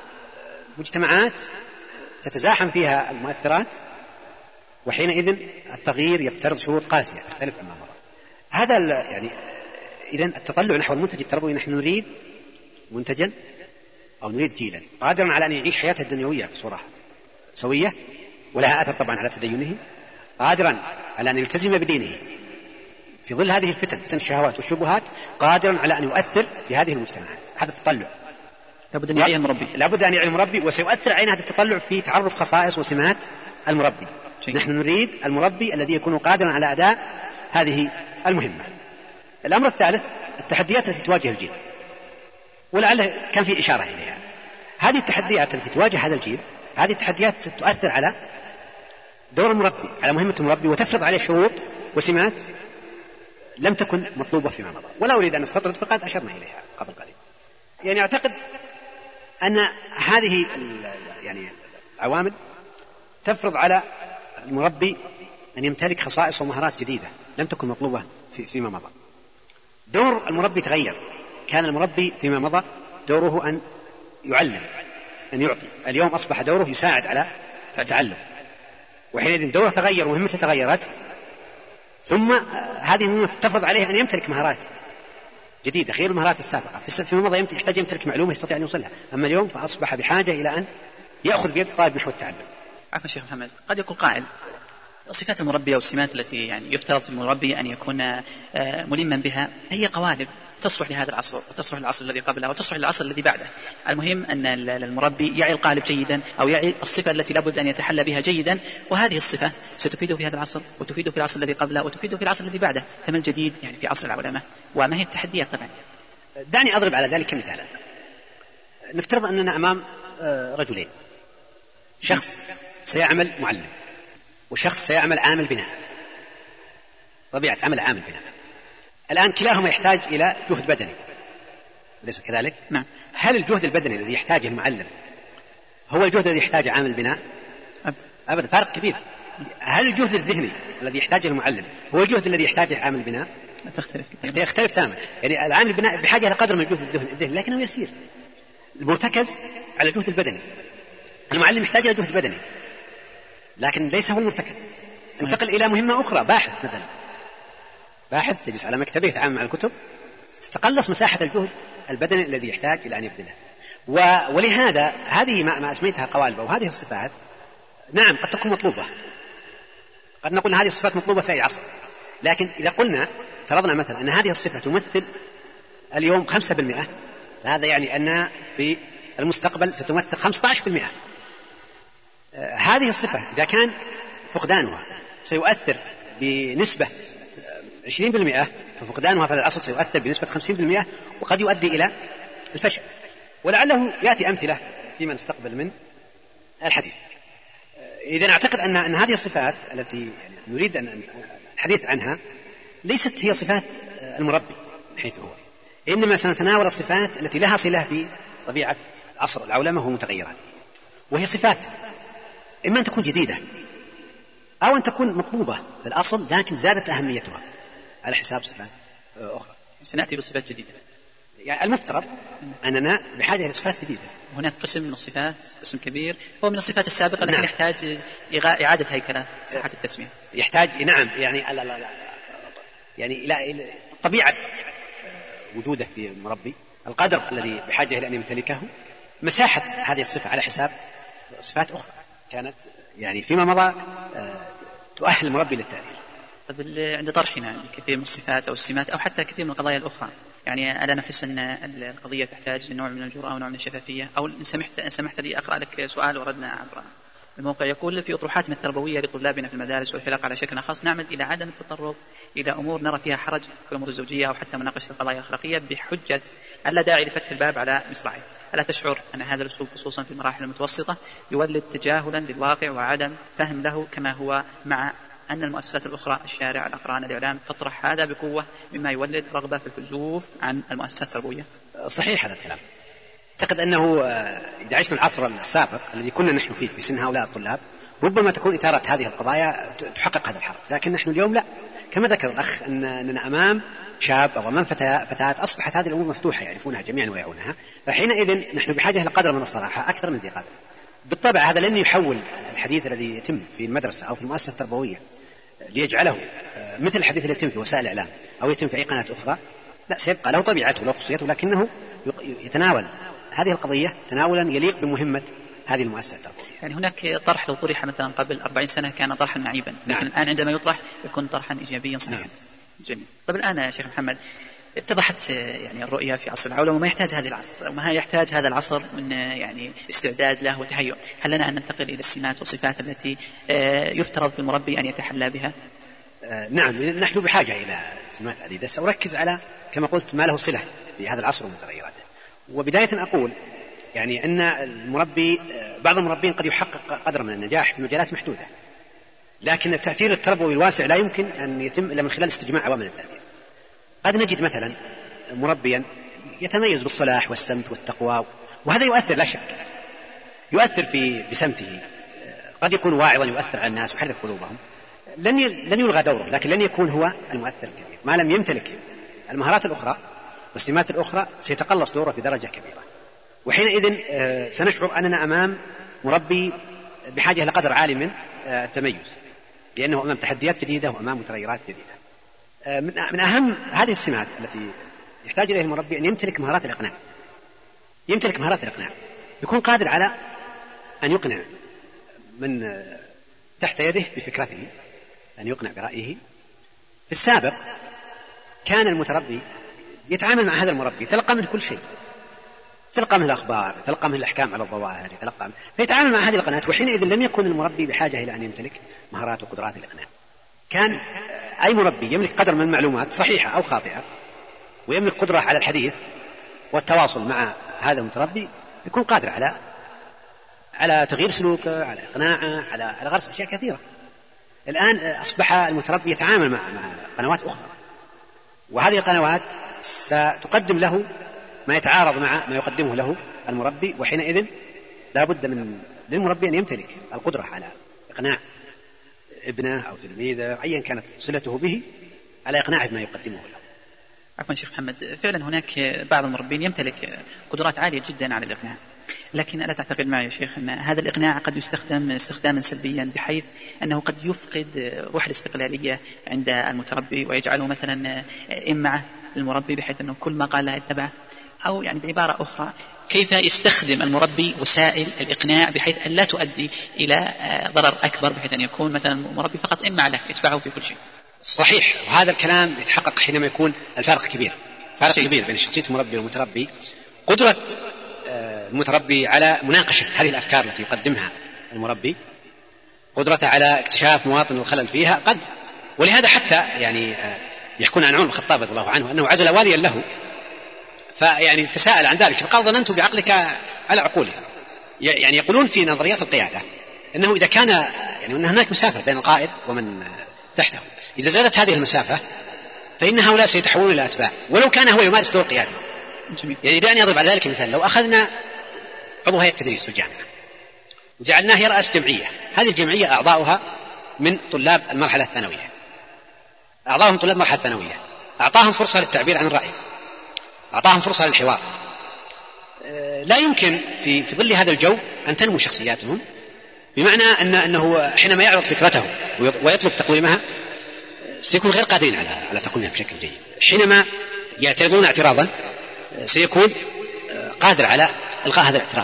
S4: مجتمعات تتزاحم فيها المؤثرات، وحينئذ التغيير يفترض شروط قاسية تختلف عما مضى. هذا يعني إذن التطلع نحو المنتج التربوي، نحن نريد منتجا أو نريد جيلا قادرا على أن يعيش حياته الدنيوية بصورة سوية ولها أثر طبعا على تدينه، قادرا على أن يلتزم بدينه في ظل هذه الفتن، فتن الشهوات والشبهات، قادرا على أن يؤثر في هذه المجتمعات. هذا التطلع
S7: لابد أن يعي المربي،
S4: لابد أن يعي المربي، وسيؤثر علينا هذا التطلع في تعرف خصائص وسمات المربي. نحن نريد المربي الذي يكون قادرا على أداء هذه المهمة. الأمر الثالث التحديات التي تواجه الجيل، ولعله كان في إشارة إليها. هذه التحديات التي تواجه هذا الجيل، هذه التحديات تؤثر على دور المربي، على مهمة المربي، وتفرض عليه شروط وسمات لم تكن مطلوبة فيما مضى، ولا أريد أن أستطرد فقد أشرنا إليها قبل قليل. يعني أعتقد أن هذه يعني عوامل تفرض على المربي أن يمتلك خصائص ومهارات جديدة لم تكن مطلوبة فيما مضى. دور المربي تغير، كان المربي فيما مضى دوره أن يعلم، أن يعطي، اليوم أصبح دوره يساعد على التعلم، وحينئذ دوره تغير ومهمته تغيرت، ثم هذه المهمة تفرض عليه أن يمتلك مهارات جديدة غير المهارات السابقة. فيما مضى يحتاج يمتلك معلومة يستطيع أن يوصلها، أما اليوم فأصبح بحاجة إلى أن يأخذ بيد الطالب نحو التعلم.
S7: عفوا شيخ محمد، قد يقول قائل صفات المربي والسمات التي يعني يفترض في المربي أن يكون ملما بها هي قوالب تصلح لهذا العصر وتصلح للعصر الذي قبله وتصلح للعصر الذي بعده. المهم أن المربي يعي القالب جيدا، أو يعي الصفة التي لابد أن يتحلى بها جيدا، وهذه الصفة ستفيده في هذا العصر وتفيده في العصر الذي قبله وتفيده في العصر الذي بعده. فما الجديد يعني في عصر العولمة وما هي التحديات؟ طبعا
S4: دعني أضرب على ذلك مثالا. نفترض أننا أمام رجلين، شخص سيعمل معلم وشخص سيعمل عامل بناء، طبيعة عمل عامل بناء. الآن كلاهما يحتاج إلى جهد بدني، أليس كذلك؟
S7: نعم.
S4: هل الجهد البدني الذي يحتاجه المعلم هو الجهد الذي يحتاجه عامل بناء؟ أبدا، فارق كبير. هل الجهد الذهني الذي يحتاجه المعلم هو الجهد الذي يحتاجه عامل بناء؟ يختلف تماما. يعني العامل البناء بحاجة إلى قدر من الجهد الذهني لكنه يسير، المرتكز على الجهد البدني. المعلم يحتاج إلى جهد بدني لكن ليس هو المرتكز. انتقل إلى مهمة أخرى، باحث مثلا، باحث يجلس على مكتبه يتعامل مع الكتب، تتقلص مساحة الجهد البدني الذي يحتاج إلى أن يبذله. ولهذا هذه ما أسميتها قوالب، وهذه الصفات نعم قد تكون مطلوبة، قد نقول هذه الصفات مطلوبة في أي عصر، لكن إذا قلنا افترضنا مثلا أن هذه الصفة تمثل اليوم 5%، هذا يعني أنها في المستقبل ستمثل 15%. هذه الصفة إذا كان فقدانها سيؤثر بنسبة 20%، ففقدانها في العصر سيؤثر بنسبة 50%، وقد يؤدي إلى الفشل. ولعله يأتي أمثلة فيما نستقبل من الحديث. إذن أعتقد أن هذه الصفات التي نريد أن الحديث عنها ليست هي صفات المربي حيث هو، إنما سنتناول الصفات التي لها صلة في طبيعة عصر العولمة ومتغيراته، وهي صفات إما أن تكون جديدة أو أن تكون مطلوبة في الأصل لكن زادت أهميتها على حساب صفات أخرى.
S7: سنأتي بصفات جديدة.
S4: يعني المفترض أننا بحاجة إلى صفات جديدة.
S7: هناك قسم من الصفات، قسم كبير هو من الصفات السابقة التي يحتاج إعادة هيكلة صحة التسمية.
S4: يحتاج نعم يعني لا يعني إلى طبيعة وجوده في المربي، القدر الذي بحاجة إلى أن يمتلكه، مساحة هذه الصفة على حساب صفات أخرى كانت يعني فيما مضى تؤهل المربي للتأثير.
S7: طيب عند طرحنا كثير من الصفات أو السمات أو حتى كثير من القضايا الأخرى، يعني ألا نحس أن القضية تحتاج نوع من الجرأة ونوع من الشفافية؟ أو إن سمحت لي أقرأ لك سؤال وردنا عبر الموقع. يقول: في أطروحاتنا التربوية لطلابنا في المدارس والحلق على شكل خاص نعمل إلى عدم التطرق إلى أمور نرى فيها حرج في الأمور الزوجية أو حتى مناقشة القضايا الأخلاقية بحجة ألا داعي لفتح الباب على مصراعيه. ألا تشعر أن هذا الأسلوب خصوصا في المراحل المتوسطة يولد تجاهلا للواقع وعدم فهم له، كما هو مع أن المؤسسات الأخرى الشارع الأقران الإعلام تطرح هذا بقوة، مما يولد رغبة في الحجوف عن المؤسسات التربوية؟
S4: صحيح هذا الكلام. أعتقد أنه إذا عشنا العصر السابق الذي كنا نحن فيه في سن هؤلاء الطلاب ربما تكون إثارة هذه القضايا تحقق هذا الحرج، لكن نحن اليوم لا، كما ذكر الأخ أننا أمام شاب أو أمام فتاة أصبحت هذه الأمور مفتوحة يعرفونها جميعا ويعونها، فحينئذ نحن بحاجة إلى قدر من الصراحة أكثر من ذي قبل. بالطبع هذا لن يحول الحديث الذي يتم في المدرسة أو في المؤسسة التربوية ليجعله مثل الحديث الذي يتم في وسائل الإعلام أو يتم في أي قناة أخرى، لا، سيبقى له طبيعته وله خصوصيته، لكنه يتناول هذه القضية تناولا يليق بمهمة هذه المؤسسة التربوية.
S7: يعني هناك طرح لو طرح مثلا قبل 40 سنة كان طرحا معيبا، لكن الآن عندما يطرح يكون طرحا إيجابيا صحيحا. جميل. طيب الآن يا شيخ محمد، اتضحت يعني الرؤية في عصر العولمة وما يحتاج هذا العصر وما يحتاج هذا العصر من يعني استعداد له وتهيؤ. هل لنا أن ننتقل إلى السمات والصفات التي يفترض في المربي أن يتحلى بها؟
S4: نعم، نحن بحاجة إلى سمات عديدة. سأركز على كما قلت ما له صلة في هذا العصر ومتغيراته. وبداية أقول يعني أن المربي بعض المربين قد يحقق قدر من النجاح في مجالات محدودة، لكن التأثير التربوي الواسع لا يمكن أن يتم إلا من خلال استجماع عوامل التأثير. قد نجد مثلا مربيا يتميز بالصلاح والسمت والتقوى، وهذا يؤثر لا شك، يؤثر بسمته، قد يكون واعظا يؤثر على الناس ويحرك قلوبهم، لن يلغى دوره، لكن لن يكون هو المؤثر الكبير ما لم يمتلك المهارات الأخرى والسمات الأخرى. سيتقلص دوره في درجة كبيرة، وحينئذ سنشعر أننا أمام مربي بحاجة إلى قدر عالي من التميز، لأنه أمام تحديات جديدة وأمام متغيرات جديدة. من أهم هذه السمات التي يحتاج إليها المربي أن يمتلك مهارات الإقناع. يمتلك مهارات الإقناع، يكون قادر على أن يقنع من تحت يده بفكرته، أن يقنع برأيه. في السابق كان المتربي يتعامل مع هذا المربي، تلقى منه كل شيء، تلقى منه الأخبار، تلقى منه الأحكام على الظواهر، فيتعامل مع هذه القناة، وحينئذ لم يكن المربي بحاجة إلى أن يمتلك مهارات وقدرات الإقناع. كان أي مربي يملك قدر من المعلومات صحيحة أو خاطئة ويملك قدرة على الحديث والتواصل مع هذا المتربي يكون قادر على تغيير سلوكه، على إقناعه، على غرس أشياء كثيرة. الآن أصبح المتربي يتعامل مع قنوات أخرى، وهذه القنوات ستقدم له ما يتعارض مع ما يقدمه له المربي، وحينئذ لا بد للمربي أن يمتلك القدرة على إقناع ابنه أو تلميذه أيا كانت صلته به، على إقناعه بما يقدمه له.
S7: عفوا شيخ محمد، فعلا هناك بعض المربين يمتلك قدرات عالية جدا على الإقناع، لكن ألا تعتقد معي يا شيخ أن هذا الإقناع قد يستخدم استخداما سلبيا، بحيث أنه قد يفقد روح الاستقلالية عند المتربي ويجعله مثلا إمعة للمربي بحيث أنه كل ما قال له اتبعه؟ أو يعني بعبارة أخرى، كيف يستخدم المربي وسائل الإقناع بحيث أن لا تؤدي إلى ضرر أكبر، بحيث أن يكون مثلا المربي فقط إمعة له يتبعه في كل شيء؟
S4: صحيح، وهذا الكلام يتحقق حينما يكون الفارق كبير، فارق كبير بين شخصية المربي والمتربي. قدرة المتربي على مناقشة هذه الأفكار التي يقدمها المربي، قدرته على اكتشاف مواطن الخلل فيها قد، ولهذا حتى يعني يحكون عن عمر بن الخطاب رضي الله عنه أنه عزل واليا له، فيعني تساءل عن ذلك فقال: ظننت بعقلك على عقوله. يعني يقولون في نظريات القيادة أنه إذا كان يعني أن هناك مسافة بين القائد ومن تحته، إذا زادت هذه المسافة فإن هؤلاء سيتحولون إلى أتباع ولو كان هو يمارس دور قيادي. يعني دعني أضرب على ذلك مثال: لو أخذنا عضو هيئة التدريس في الجامعة وجعلناه يرأس جمعية، هذه الجمعية أعضاؤها من طلاب المرحلة الثانوية، أعضاهم طلاب مرحلة ثانوية، أعطاهم فرصة للتعبير عن الرأي، أعطاهم فرصة للحوار. لا يمكن في ظل هذا الجو أن تنمو شخصياتهم، بمعنى أنه حينما يعرض فكرته ويطلب تقويمها سيكون غير قادرين على تقويمها بشكل جيد. حينما يعترضون اعتراضا سيكون قادر على إلغاء هذا الاعتراض،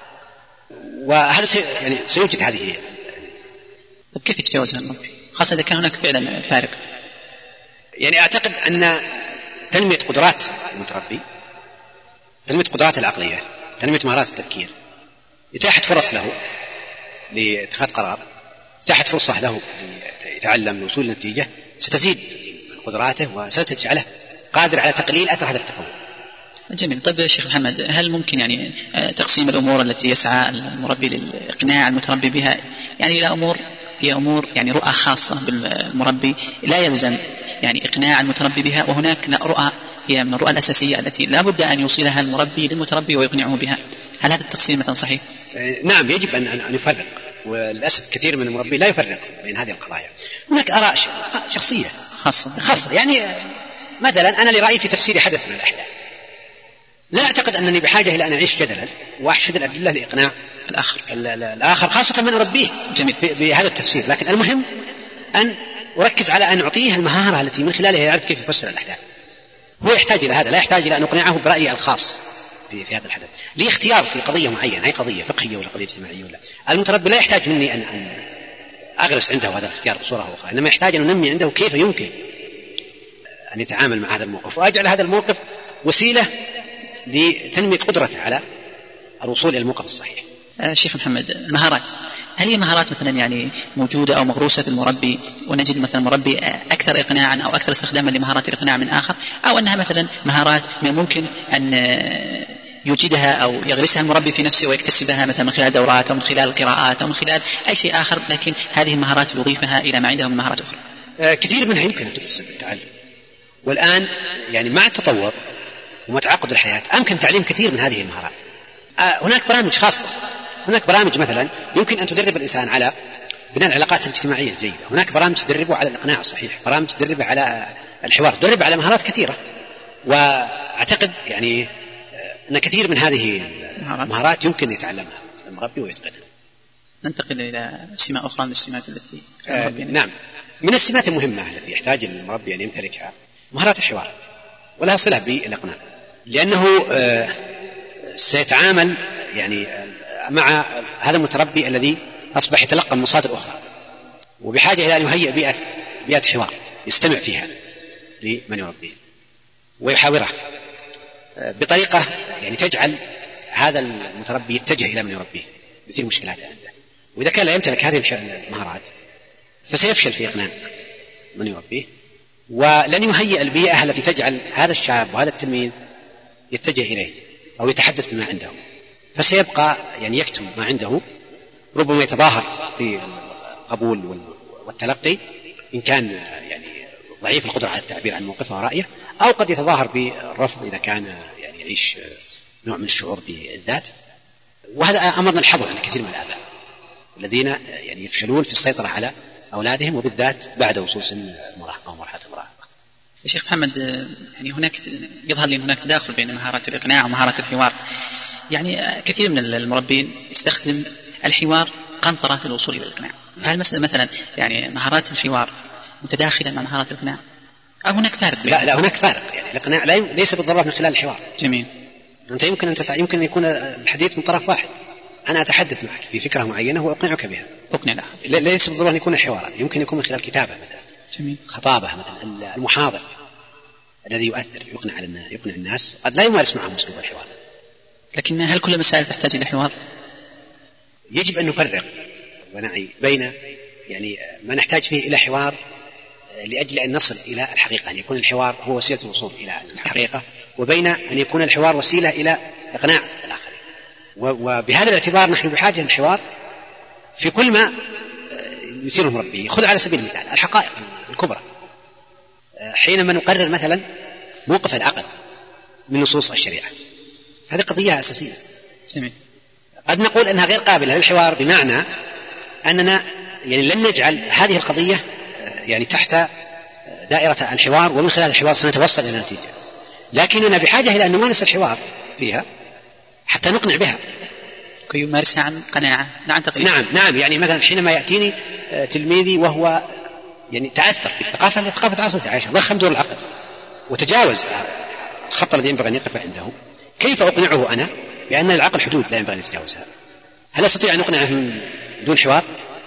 S4: وهذا سيوجد هذه.
S7: طيب كيف يتجاوزها المربي، خاصة إذا كان هناك فعلا فارق؟
S4: يعني أعتقد أن تنمية قدرات المتربي، تنمية قدرات العقلية، تنمية مهارات التفكير، إتاحة فرص له لاتخاذ قرار، إتاحة فرصة له ليتعلم لوصول النتيجة، ستزيد قدراته وستجعله قادر على تقليل أثر هذا التفوق.
S7: جميل. طيب شيخ محمد، هل ممكن يعني تقسيم الأمور التي يسعى المربي لإقناع المتربي بها يعني إلى أمور هي أمور يعني رؤى خاصة بالمربي لا يلزم يعني إقناع المتربي بها، وهناك رؤى هي من الرؤى الأساسية التي لا بد أن يوصلها المربي للمتربي ويقنعه بها؟ هل هذا التقسيم مثلا صحيح؟
S4: نعم، يجب أن يفرق، وللأسف كثير من المربي لا يفرق بين هذه القضايا. هناك آراء شخصية خاصة. يعني مثلا أنا لرأيي في تفسير حدث من الأحداث، لا أعتقد أنني بحاجة إلى أن أعيش جدلا وأحشد الأدلة لإقناع الآخر خاصة من أربيه بهذا التفسير، لكن المهم أن أركز على أن أعطيه المهارة التي من خلالها يعرف كيف يفسر الأحداث. هو يحتاج إلى هذا، لا يحتاج إلى أن أقنعه برأيي الخاص في هذا الحدث. لي اختيار في قضية معينة، هي قضية فقهية ولا قضية اجتماعية ولا. المتربي لا يحتاج مني أن أغرس عنده هذا الاختيار بصورة أخرى، إنما يحتاج أن أنمي عنده كيف يمكن أن يتعامل مع هذا الموقف، وأجعل هذا الموقف وسيلة لتنمية قدرته على الوصول إلى الموقف الصحيح.
S7: شيخ محمد، المهارات، هل هي مهارات مثلا يعني موجودة أو مغروسة في المربي، ونجد مثلا مربي أكثر إقناعا أو أكثر استخداما لمهارات الإقناع من آخر، أو أنها مثلا مهارات ممكن أن يوجدها أو يغرسها المربي في نفسه ويكتسبها مثلا من خلال دورات أو من خلال القراءات أو من خلال أي شيء آخر، لكن هذه المهارات يضيفها إلى ما عنده من مهارات أخرى؟
S4: كثير منها يمكن أن تكتسب بالتعلم، والآن يعني مع التطور ومع تعقد الحياة أمكن تعليم كثير من هذه المهارات. هناك برامج خاصة، هناك برامج مثلا يمكن أن تدرب الإنسان على بناء العلاقات الاجتماعية الجيدة، هناك برامج تدربه على الإقناع الصحيح، برامج تدربه على الحوار، تدرب على مهارات كثيرة. وأعتقد يعني أن كثير من هذه المهارات يمكن يتعلمها المربي ويتقنها.
S7: ننتقل إلى سمات أخرى من السمات التي
S4: نعم، من السمات المهمة التي يحتاج المربي أن يمتلكها مهارات الحوار، ولها صلة بالإقناع، لأنه سيتعامل يعني مع هذا المتربي الذي أصبح يتلقى من مصادر أخرى، وبحاجة إلى أن يهيئ بيئة حوار يستمع فيها لمن يربيه ويحاوره بطريقة يعني تجعل هذا المتربي يتجه إلى من يربيه بتصير مشكلات عنده. وإذا كان لا يمتلك هذه المهارات فسيفشل في إقناع من يربيه، ولن يهيئ البيئة التي تجعل هذا الشاب وهذا التلميذ يتجه إليه أو يتحدث بما عنده، فسيبقى يعني يكتم ما عنده، ربما يتظاهر في القبول والتلقي إن كان يعني ضعيف القدرة على التعبير عن موقفه ورأيه، أو قد يتظاهر بالرفض إذا كان يعني يعيش نوع من الشعور بالذات. وهذا أمر نلحظه عند كثير من الآباء الذين يعني يفشلون في السيطرة على أولادهم، وبالذات بعد وصول سن المراهقة ومرحلة المراهقة.
S7: يا شيخ محمد، يعني هناك يظهر لي هناك تداخل بين مهارات الإقناع ومهارات الحوار. يعني كثير من المربين يستخدم الحوار قنطرة للوصول إلى الإقناع، فهل مثلا يعني مهارات الحوار متداخلة مع مهارات الإقناع أو هناك فارق؟
S4: لا هناك فارق، يعني الإقناع ليس بالضرورة من خلال الحوار.
S7: جميل.
S4: أنت يمكن أن يكون الحديث من طرف واحد، أنا أتحدث معك في فكرة معينة وأقنعك بها،
S7: أقنع
S4: ليس بالضرورة أن يكون حوارا، يمكن يكون من خلال كتابة مثلا.
S7: جميل.
S4: خطابة مثلا، المحاضر الذي يؤثر يقنع الناس قد لا يمارس معهم أسلوب الحوار.
S7: لكن هل كل المسائل تحتاج إلى حوار؟
S4: يجب أن نفرق ونعي بين يعني ما نحتاج فيه إلى حوار لأجل أن نصل إلى الحقيقة، أن يكون الحوار هو وسيلة الوصول إلى الحقيقة، وبين أن يكون الحوار وسيلة إلى إقناع الآخرين. وبهذا الاعتبار نحن بحاجة للحوار في كل ما يثيره المربي. خذ على سبيل المثال الحقائق الكبرى، حينما نقرر مثلا موقف العقد من نصوص الشريعة، هذه قضية أساسية.
S7: جميل.
S4: قد نقول أنها غير قابلة للحوار، بمعنى أننا يعني لن نجعل هذه القضية يعني تحت دائرة الحوار، ومن خلال الحوار سنتوصل إلى نتيجة. لكننا بحاجة إلى أن نمارس الحوار فيها حتى نقنع بها.
S7: كي يمارسها عن قناعة.
S4: نعم يعني مثلا حينما يأتيني تلميذي وهو يعني تأثر بالثقافة ثقافة العصر تعيشها، ضخم دور العقل وتجاوز الخط الذي ينبغي أن يقف عنده، كيف أقنعه أنا بأن العقل حدود لا ينبغي أن يتجاوزها؟ هل أستطيع أن أقنعه بدون حوار؟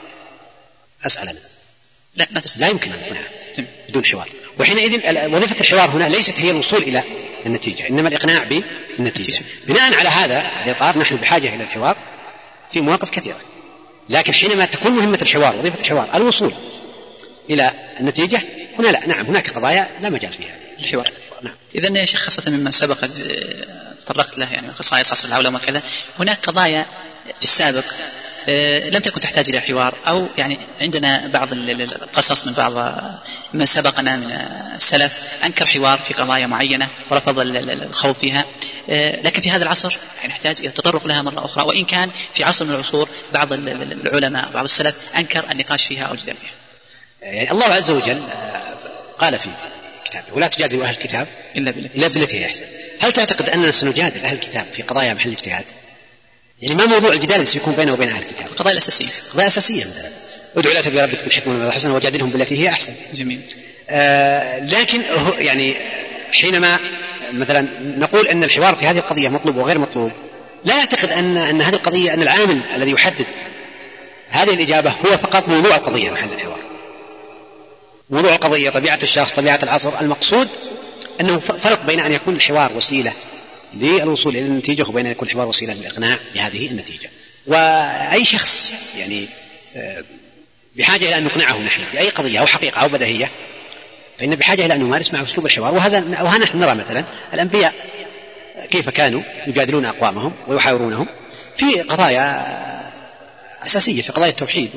S4: أسأل أنا. لا يمكن أن أقنعه بدون حوار. وحينئذ وظيفة الحوار هنا ليست هي الوصول إلى النتيجة، إنما الإقناع بالنتيجة. بناء على هذا الإطار نحن بحاجة إلى الحوار في مواقف كثيرة، لكن حينما تكون مهمة الحوار وظيفة الحوار الوصول إلى النتيجة هنا لا. نعم هناك قضايا لا مجال فيها الحوار. نعم.
S7: إذن يا شيخ خاصة مما سبق تطرقت له يعني خصائص عصر العولمة وكذا، هناك قضايا في السابق لم تكن تحتاج إلى حوار، أو يعني عندنا بعض القصص من بعض من سبقنا من السلف أنكر حوار في قضايا معينة ورفض الخوض فيها، لكن في هذا العصر نحتاج إلى التطرق لها مرة أخرى، وإن كان في عصر من العصور بعض العلماء بعض السلف أنكر النقاش فيها أو الجدال فيها.
S4: يعني الله عز وجل قال في كتابه ولا تجادلوا أهل الكتاب إلا بالتي هي أحسن. هل تعتقد أننا سنجادل أهل الكتاب في قضايا محل اجتهاد؟ يعني ما موضوع الجدال الذي سيكون بينه وبين أهل الكتاب؟
S7: القضايا الأساسية مثلا ادعو إلى سبيل ربك بالحكمة والموعظة الحسنة وجادلهم بالتي هي أحسن. جميل.
S4: لكن يعني حينما مثلا نقول أن الحوار في هذه القضية مطلوب وغير مطلوب، لا أعتقد أن هذه القضية أن العامل الذي يحدد هذه الإجابة هو فقط موضوع القضية محل الحوار. موضوع القضية طبيعة الشخص طبيعة العصر، المقصود أنه فرق بين أن يكون الحوار وسيلة للوصول إلى النتيجة وبين أن يكون الحوار وسيلة للإقناع بهذه النتيجة. وأي شخص يعني بحاجة إلى أن نقنعه نحن بأي قضية أو حقيقة أو بديهية، فإن بحاجة إلى أن نمارس مع أسلوب الحوار. وهذا نحن نرى مثلا الأنبياء كيف كانوا يجادلون أقوامهم ويحاورونهم في قضايا أساسية، في قضايا التوحيد.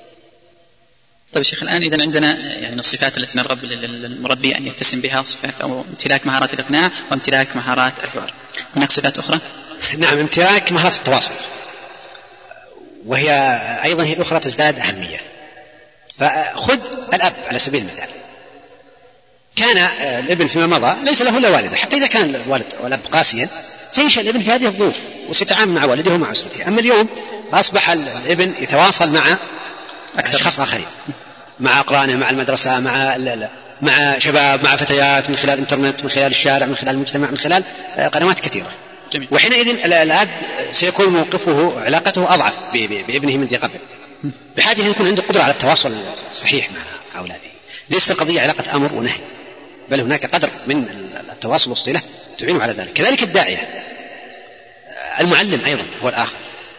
S7: طيب شيخ، الآن إذا عندنا يعني الصفات التي نرغب للمربي أن يتسم بها، صفات أو امتلاك مهارات الإقناع وامتلاك مهارات الحوار، هناك صفات أخرى؟
S4: نعم، امتلاك مهارات التواصل، وهي أيضا هي الأخرى تزداد أهمية. فخذ الأب على سبيل المثال، كان الابن فيما مضى ليس له إلا والده، حتى إذا كان الوالد والأب قاسيا سينشأ الابن في هذه الظروف وسيتعامل مع والده ومع أسرته. أما اليوم أصبح الابن يتواصل مع أشخاص آخرين، مع أقرانه، مع المدرسة، مع شباب، مع فتيات، من خلال الإنترنت، من خلال الشارع، من خلال المجتمع، من خلال قنوات كثيرة.
S7: جميل.
S4: وحينئذ الأب سيكون موقفه علاقته أضعف بابنه من ذي قبل، بحاجة أن يكون عنده قدرة على التواصل الصحيح مع أولاده. ليس القضية علاقة أمر ونهي، بل هناك قدر من التواصل والصلة تعينه على ذلك. كذلك الداعية، المعلم أيضا هو الآخر.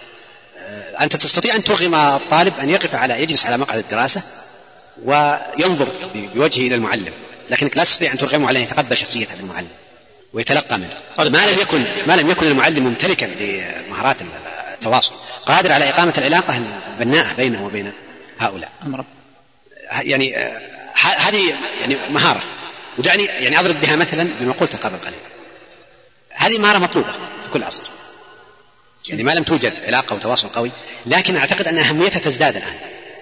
S4: أنت تستطيع أن ترغم الطالب أن يجلس على مقعد الدراسة وينظر بوجهه إلى المعلم، لكنك لا تستطيع أن ترغمه على أن يتقبل شخصية هذا المعلم ويتلقى منه ما لم يكن المعلم ممتلكا بمهارات التواصل قادر على إقامة العلاقة البناءة بينه وبين هؤلاء. يعني هذه يعني مهارة، ودعني يعني أضرب بها مثلا بما قلت قبل قليل. هذه مهارة مطلوبة في كل عصر، يعني ما لم توجد علاقة وتواصل قوي، لكن أعتقد أن أهميتها تزداد الآن،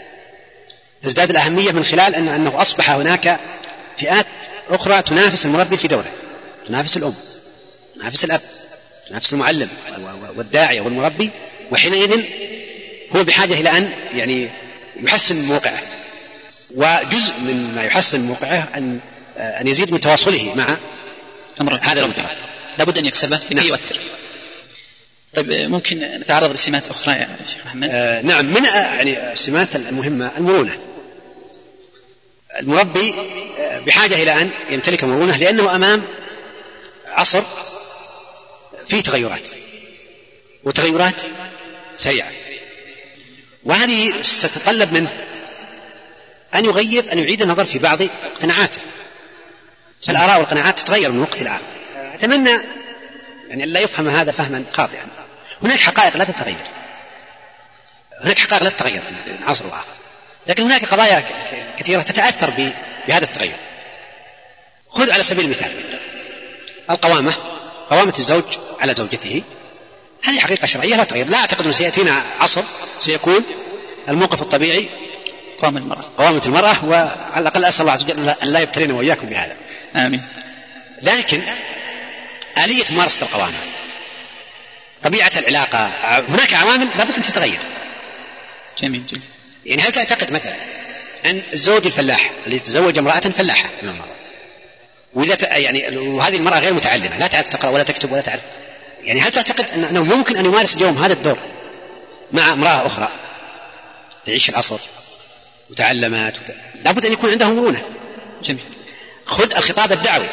S4: تزداد الأهمية من خلال أنه أصبح هناك فئات أخرى تنافس المربي في دوره، تنافس الأم، تنافس الأب، تنافس المعلم والداعية والمربي. وحينئذ هو بحاجة إلى أن يعني يحسن موقعه، وجزء من ما يحسن موقعه أن يزيد من تواصله مع هذا المجتمع،
S7: لابد أن يكسبه لكي يؤثر. طيب ممكن نتعرض لسمات أخرى يا شيخ محمد؟
S4: نعم، من يعني السمات المهمة المرونة. المربي بحاجة إلى أن يمتلك مرونة، لأنه أمام عصر فيه تغيرات، وتغيرات سريعة، وهذه ستتطلب منه أن يعيد النظر في بعض قناعاته. الآراء والقناعات تتغير من وقت لآخر. أتمنى يعني لا يفهم هذا فهما خاطئا. هناك حقائق لا تتغير، من عصر وآخر، لكن هناك قضايا كثيرة تتأثر بهذا التغير. خذ على سبيل المثال قوامة الزوج على زوجته، هذه حقيقة شرعية لا تغير. لا أعتقد أن سيأتينا عصر سيكون الموقف الطبيعي قوامة المرأة، وعلى الأقل أسأل الله عز وجل أن لا يبتلينا وإياكم بهذا.
S7: آمين.
S4: لكن فعالية ممارسة القوامة، طبيعة العلاقة، هناك عوامل لابد أن تتغير.
S7: جميل.
S4: يعني هل تعتقد مثلا أن الزوج الفلاح اللي يتزوج امرأة فلاحة يعني وهذه المرأة غير متعلمة لا تعرف تقرأ ولا تكتب ولا تعرف، يعني هل تعتقد أنه يمكن أن يمارس اليوم هذا الدور مع امرأة أخرى تعيش العصر وتعلمت لابد أن يكون عندهم مرونة.
S7: جميل.
S4: خذ الخطاب الدعوي،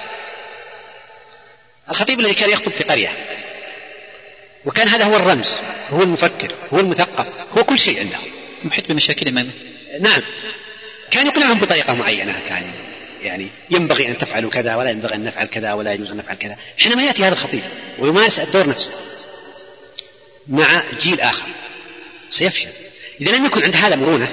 S4: الخطيب الذي كان يخطب في قرية وكان هذا هو الرمز، هو المفكر، هو المثقف، هو كل شيء عنده،
S7: محيط بمشاكل.
S4: نعم، كان يقنعهم بطريقة معينة، كان يعني ينبغي أن تفعلوا كذا ولا ينبغي أن نفعل كذا ولا يجوز أن نفعل كذا. حينما يأتي هذا الخطيب ويمارس الدور نفسه مع جيل آخر سيفشل. إذا لم يكن عند هذا مرونة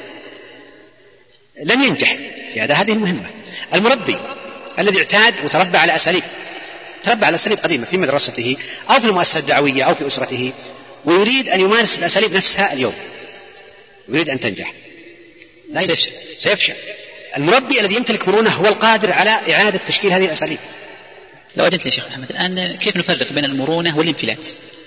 S4: لن ينجح في هذه المهمة. المربي الذي اعتاد وتربى على أساليب قديمة في مدرسته أو في المؤسسة الدعوية أو في أسرته، ويريد أن يمارس الأساليب نفسها اليوم، يريد أن تنجح، سيفشل. المربي الذي يمتلك مرونة هو القادر على إعادة تشكيل هذه الأساليب.
S7: لو أجلت يا شيخ محمد الآن كيف نفرق بين المرونة والانفلات؟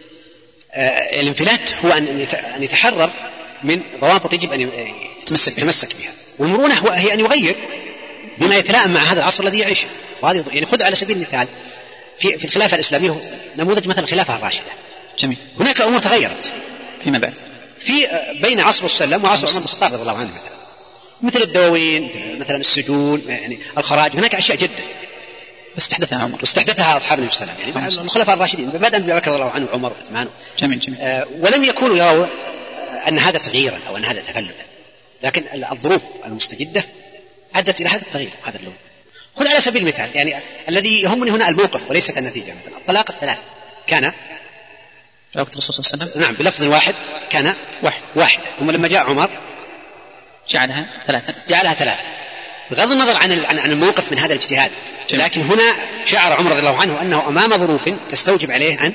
S4: الانفلات هو أن يتحرر من ضوابط يجب أن يتمسك بها، والمرونة هي أن يغير بما يتلائم مع هذا العصر الذي يعيشه. يعني خذ على سبيل المثال في الخلافة الإسلامية نموذج مثل الخلافة الراشدة.
S7: جميل.
S4: هناك أمور تغيرت
S7: فيما بعد
S4: بين عصر السلام وعصر عمر بن الخطاب رضي الله عنه، مثل الدواوين، مثلا السجون، يعني الخراج، هناك أشياء جدا
S7: استحدثها عمر
S4: واستحدثها أصحاب النبي صلى الله عليه وسلم، يعني الخلفاء الراشدين بدءا بأبي بكر رضي الله عنه وعمر وعثمان.
S7: جميل.
S4: ولم يكونوا يروا أن هذا تغييرا أو أن هذا تفلتا، لكن الظروف المستجدة أدت إلى هذا التغيير هذا اللون. خذ على سبيل المثال، يعني الذي يهمني هنا الموقف وليست النتيجة. مثلا الطلاق الثلاث كان
S7: وقت الرسول صلى الله عليه وسلم،
S4: نعم، بلفظ واحد كان واحد، ثم لما جاء عمر
S7: جعلها ثلاثة،
S4: بغض النظر عن الموقف من هذا الاجتهاد. لكن هنا شعر عمر رضي الله عنه أنه أمام ظروف تستوجب عليه أن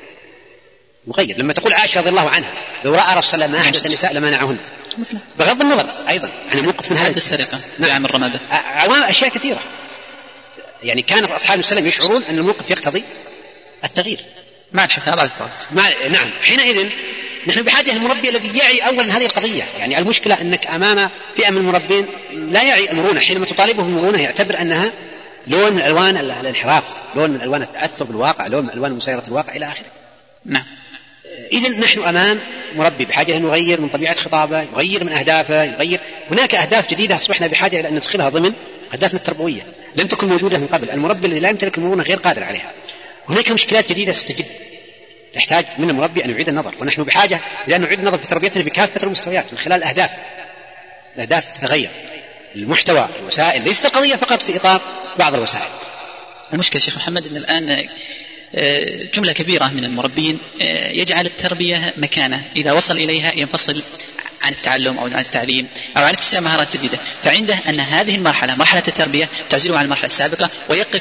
S4: يغير. لما تقول عائشة رضي الله عنها لو رأى رسول الله ما أحدث النساء لمنعهن، بغض النظر أيضا عن الموقف من هذا
S7: السرقة في عام الرمادة،
S4: عوامل أشياء كثيرة. يعني كان أصحاب النبي صلى الله عليه وسلم يشعرون أن الموقف يقتضي التغيير
S7: مع الحفاظ على الثوابت.
S4: نعم، حينئذ نحن بحاجة للمربي الذي يعي أولا هذه القضية. يعني المشكلة أنك أمام فئة من المربين لا يعي المرونة، حينما تطالبه بالمرونة يعتبر أنها لون من ألوان الانحراف، لون من ألوان التأثر بالواقع، لون من ألوان مسيرة الواقع إلى آخره.
S7: نعم.
S4: إذن نحن أمام مربي بحاجة أن يغير من طبيعة خطابه، يغير من أهدافه، يغير. هناك أهداف جديدة أصبحنا بحاجة إلى أن ندخلها ضمن أهدافنا التربوية لم تكن موجودة من قبل. المربي الذي لا يمتلك المرونة غير قادر عليها. هناك مشكلات جديدة ستجد تحتاج من المربي أن يعيد النظر، ونحن بحاجة إلى أن نعيد النظر في تربيتنا بكافة المستويات من خلال الأهداف تتغير، المحتوى، الوسائل، ليست القضية فقط في إطار بعض الوسائل.
S7: المشكلة شيخ محمد أن الآن جملة كبيرة من المربين يجعل التربية مكانة إذا وصل إليها ينفصل عن التعلم أو عن التعليم أو عن اكتساب مهارات جديدة، فعنده أن هذه المرحلة مرحلة التربية تعزله عن المرحلة السابقة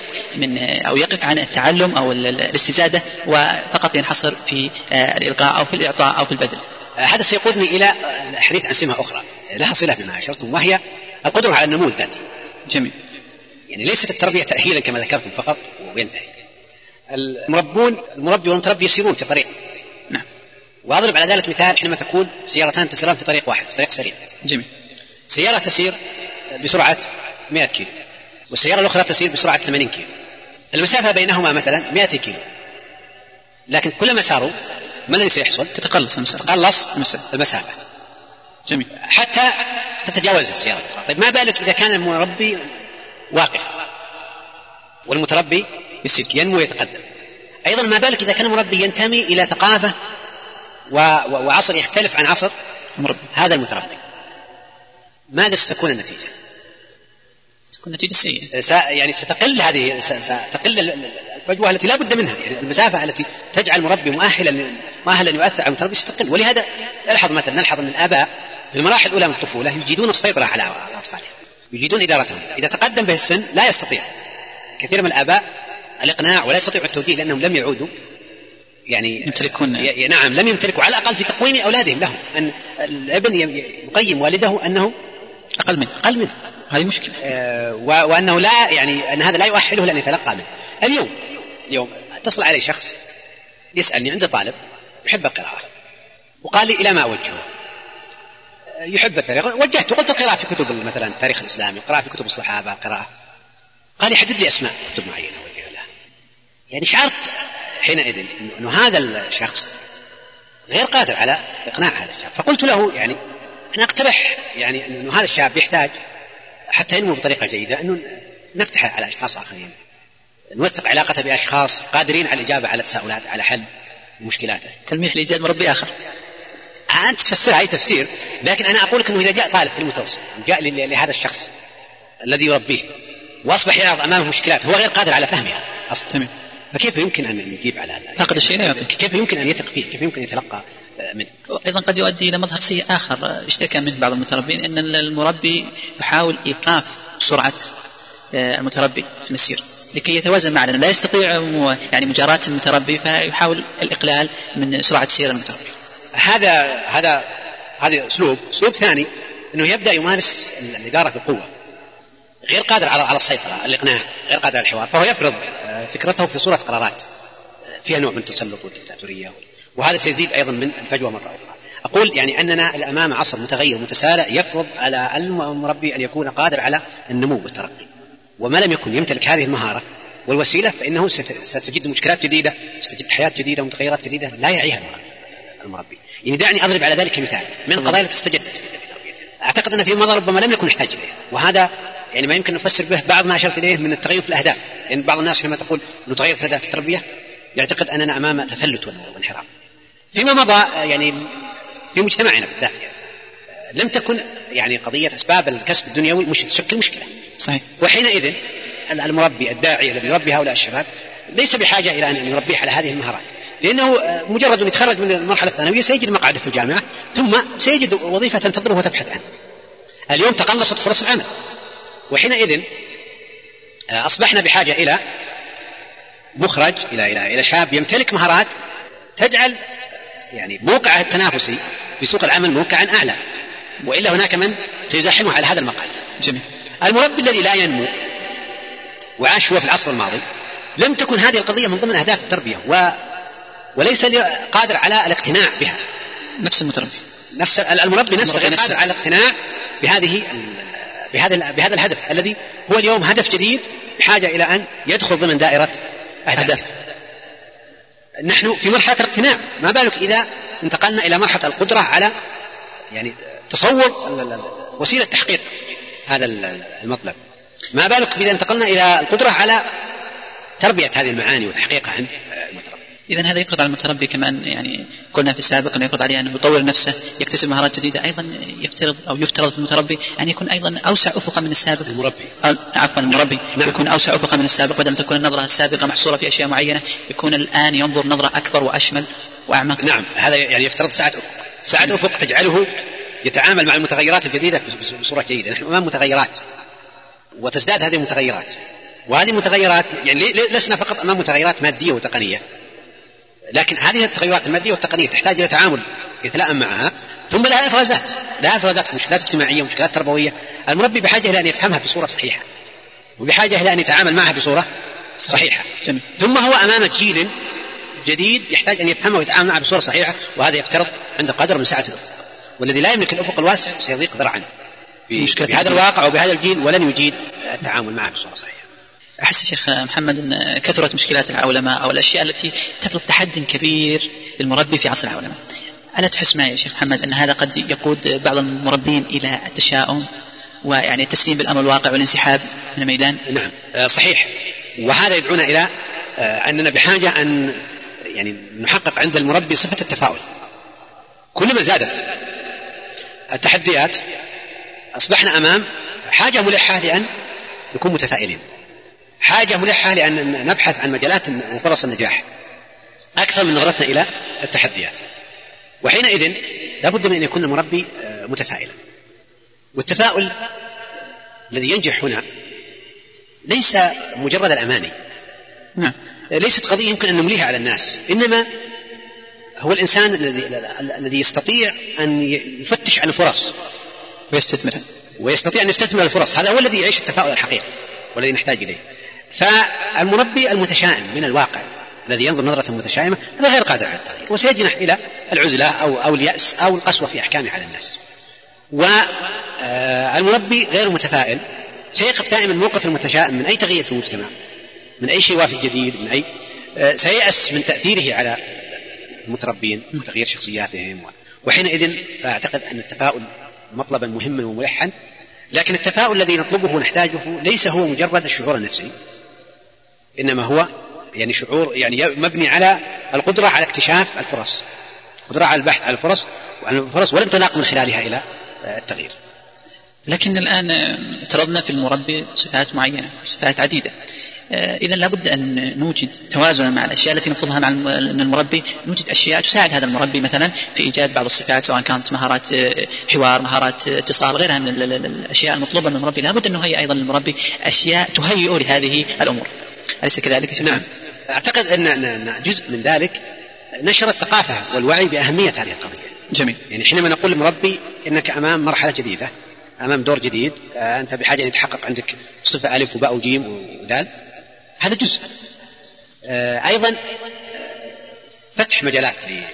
S7: ويقف عن التعلم أو الاستزادة وفقط ينحصر في الإلقاء أو في الإعطاء أو في البذل.
S4: هذا سيقودني إلى الحديث عن سمة أخرى لها صلة بما أشرتم، وهي القدرة على النمو الذاتي.
S7: جميل.
S4: يعني ليست التربية تأهيلا كما ذكرتم فقط وينتهي. المربي والمتربي يسيرون في طريق.
S7: نعم.
S4: وأضرب على ذلك مثال، حينما تكون سيارتان تسيران في طريق واحد، طريق سريع.
S7: جميل.
S4: سيارة تسير بسرعة 100 كيلو والسيارة الأخرى تسير بسرعة 80 كيلو، المسافة بينهما مثلا 200 كيلو، لكن كلما ساروا ما الذي سيحصل؟
S7: تتقلص
S4: المسافة.
S7: جميل.
S4: حتى تتجاوز السيارة الأخرى. طيب ما بالك إذا كان المربي واقف والمتربي ينمو ويتقدم؟ أيضا ما بالك إذا كان المربي ينتمي إلى ثقافة وعصر يختلف عن عصر هذا المتربي؟ ماذا ستكون النتيجة؟
S7: تكون نتيجة سيئة.
S4: يعني ستقل ستقل الفجوة التي لا بد منها. يعني المسافة التي تجعل المربي مؤهلا يؤثر على المتربي ستقل. ولهذا نلحظ أن الآباء في المراحل الأولى من الطفولة يجيدون السيطرة على أطفالهم، يجيدون إدارتهم. إذا تقدم به السن لا يستطيع كثير من الآباء الإقناع ولا يستطيع التوجيه، لأنهم لم يعودوا يعني نعم لم يمتلكوا على الأقل في تقويم أولادهم لهم أن الابن يقيم والده أنه أقل منه. هذه مشكلة. وأنه لا، يعني أن هذا لا يؤهله لأن يتلقى منه. اليوم اليوم اتصل علي شخص يسألني، عنده طالب يحب القراءة وقال لي إلى ما أوجهه؟ يحب التاريخ، وجهته قلت قراءة في كتب مثلا التاريخ الإسلامي، قراءة في كتب الصحابة، قراءة. قال لي حدد لي أسماء كتب معينة أوجه لها. يعني شعرت حينئذ أنه هذا الشخص غير قادر على إقناع هذا الشاب، فقلت له يعني أنا أقترح يعني أنه هذا الشاب يحتاج حتى ينمو بطريقة جيدة أنه نفتحه على أشخاص آخرين، نوثق علاقته بأشخاص قادرين على الإجابة على تساؤلات، على حل مشكلاته.
S7: تلميح لإيجاد مربي آخر.
S4: أنت تفسرها أي تفسير، لكن أنا أقول لك أنه إذا جاء طالب في المتوسط جاء لهذا الشخص الذي يربيه وأصبح يعرض أمامه مشكلات هو غير قادر على فهمها أصلا، فكيف يمكن أن يجيب على هذا؟
S7: فقد الشيء لا يعطي.
S4: كيف يمكن أن يثق فيه؟ كيف يمكن يتلقى منه؟
S7: أيضا قد يؤدي إلى مظهر سيء آخر اشتكى منه بعض المتربين، أن المربي يحاول إيقاف سرعة المتربي في المسير لكي يتوازن معنا، لا يستطيع يعني مجاراة المتربي فيحاول الإقلال من سرعة سير المتربي.
S4: هذا أسلوب ثاني، أنه يبدأ يمارس الإدارة بقوة، غير قادر على السيطرة، الإقناع، غير قادر على الحوار، فهو يفرض فكرته في صورة قرارات فيها نوع من التسلط والدكتاتورية، وهذا سيزيد أيضا من الفجوة مرة أخرى. أقول يعني أننا الأمام عصر متغير متسارع يفرض على المربي أن يكون قادر على النمو والترقي، وما لم يكن يمتلك هذه المهارة والوسيلة فإنه ستجد مشكلات جديدة، ستجد حياة جديدة ومتغيرات جديدة لا يعيها المربي. يعني دعني أضرب على ذلك مثال من القضايا التي استجدت. أعتقد أن في مضى ربما لم نكن نحتاج إليه، وهذا يعني ما يمكن نفسر به بعض ما أشرت إليه من التغير في الأهداف. يعني بعض الناس لما تقول أنه تغيرت أهداف التربية يعتقد أننا أمام تفلت وانحراف. فيما مضى يعني في مجتمعنا بالذات لم تكن يعني قضية أسباب الكسب الدنيوي مش تشكل مشكلة.
S7: صحيح.
S4: وحينئذ المربي الداعي الذي يربي هؤلاء الشباب ليس بحاجة إلى أن يربيه على هذه المهارات، لأنه مجرد أن يتخرج من المرحلة الثانوية سيجد مقعده في الجامعة، ثم سيجد وظيفة تنتظره وتبحث عنه. اليوم تقلصت فرص العمل، وحينئذ أصبحنا بحاجة إلى مخرج، إلى شاب يمتلك مهارات تجعل يعني موقعه التنافسي في سوق العمل موقعا أعلى، وإلا هناك من سيزاحمه على هذا المقعد.
S7: جميل.
S4: المربي الذي لا ينمو وعاش هو في العصر الماضي لم تكن هذه القضية من ضمن أهداف التربية، وليس قادر على الاقتناع بها.
S7: نفس المتربي،
S4: نفس المربي نفسه غير قادر على الاقتناع بهذا الهدف الذي هو اليوم هدف جديد بحاجة إلى أن يدخل ضمن دائرة أهداف. نحن في مرحلة الاقتناع، ما بالك إذا انتقلنا إلى مرحلة القدرة على يعني تصور وسيلة تحقيق هذا المطلب، ما بالك إذا انتقلنا إلى القدرة على تربية هذه المعاني وتحقيقها عند المتربي.
S7: إذن هذا يفرض على المتربي كمان، يعني قلنا في السابق أنه يفرض عليه أنه يطور نفسه، يكتسب مهارات جديدة. أيضا يفترض في المتربي أن يكون أيضا أوسع أفقا من السابق. المربي
S4: نعم.
S7: يكون أوسع أفقا من السابق، بدل ما تكون النظرة السابقة محصورة في أشياء معينة يكون الآن ينظر نظرة أكبر وأشمل وأعمق.
S4: نعم، هذا يعني يفترض سعة أفق تجعله يتعامل مع المتغيرات الجديدة بصورة جيدة. نحن أمام متغيرات وتزداد هذه المتغيرات، وهذه المتغيرات يعني لسنا فقط أمام متغيرات مادية وتقنية، لكن هذه التغيرات المادية والتقنية تحتاج إلى تعامل يتلائم معها، ثم لها إفرازات مشكلات اجتماعية ومشكلات تربوية. المربي بحاجة إلى أن يفهمها بصورة صحيحة، وبحاجة إلى أن يتعامل معها بصورة صحيحة. ثم هو أمام جيل جديد يحتاج أن يفهمه ويتعامل معه بصورة صحيحة، وهذا يفترض عنده قدر من سعة الأفق، والذي لا يملك الأفق الواسع سيضيق ذرعا بهذا الواقع وبهذا الجيل ولن يجيد التعامل معه بصورة صحيحة.
S7: أحس شيخ محمد أن كثرت مشكلات العولمة أو الأشياء التي تفرض تحدي كبير للمربي في عصر العولمة. ألا تحس معي يا شيخ محمد أن هذا قد يقود بعض المربين إلى التشاؤم ويعني التسليم بالأمر الواقع والانسحاب من الميدان؟
S4: نعم صحيح، وهذا يدعونا إلى أننا بحاجة أن يعني نحقق عند المربي صفة التفاؤل. كلما زادت التحديات أصبحنا أمام حاجة ملحة لأن نكون متفائلين، حاجة ملحة لأن نبحث عن مجالات وفرص النجاح أكثر من نظرتنا إلى التحديات. وحينئذ لابد من أن يكون المربي متفائلا، والتفاؤل الذي ينجح هنا ليس مجرد الأماني، ليست قضية يمكن أن نمليها على الناس، إنما هو الإنسان الذي يستطيع أن يفتش عن الفرص ويستطيع أن يستثمر الفرص. هذا هو الذي يعيش التفاؤل الحقيقي والذي نحتاج إليه. فالمربي المتشائم من الواقع الذي ينظر نظرة متشائمة هذا غير قادر على التغيير، وسيجنح إلى العزلة أو اليأس أو القسوة في أحكامه على الناس. والمربي غير متفائل سيقف دائما موقف المتشائم من أي تغيير في المجتمع، من أي شيء وافد جديد، من أي سيأس من تأثيره على المتربين وتغيير شخصياتهم. وحينئذ فأعتقد أن التفاؤل مطلبا مهما وملحا، لكن التفاؤل الذي نطلبه ونحتاجه ليس هو مجرد الشعور النفسي، إنما هو يعني شعور يعني مبني على القدرة على اكتشاف الفرص، قدرة على البحث عن الفرص والانطلاق من خلالها إلى التغيير.
S7: لكن الآن افترضنا في المربي صفات معينة، صفات عديدة، إذا لابد أن نوجد توازنا مع الأشياء التي نطلبها من المربي، نوجد أشياء تساعد هذا المربي مثلا في إيجاد بعض الصفات، سواء كانت مهارات حوار، مهارات اتصال، غيرها من الأشياء المطلوبة من المربي. لابد أن نهيئ أيضا للمربي أشياء تهيئ لهذه الأمور، أليس كذلك؟
S4: نعم، أعتقد أن جزء من ذلك نشر الثقافة والوعي بأهمية هذه القضية.
S7: جميل.
S4: يعني حينما نقول للمربي إنك أمام مرحلة جديدة، أمام دور جديد، أنت بحاجة أن يتحقق عندك صفة ألف وباء وجيم ودال، هذا جزء. أيضا فتح مجالات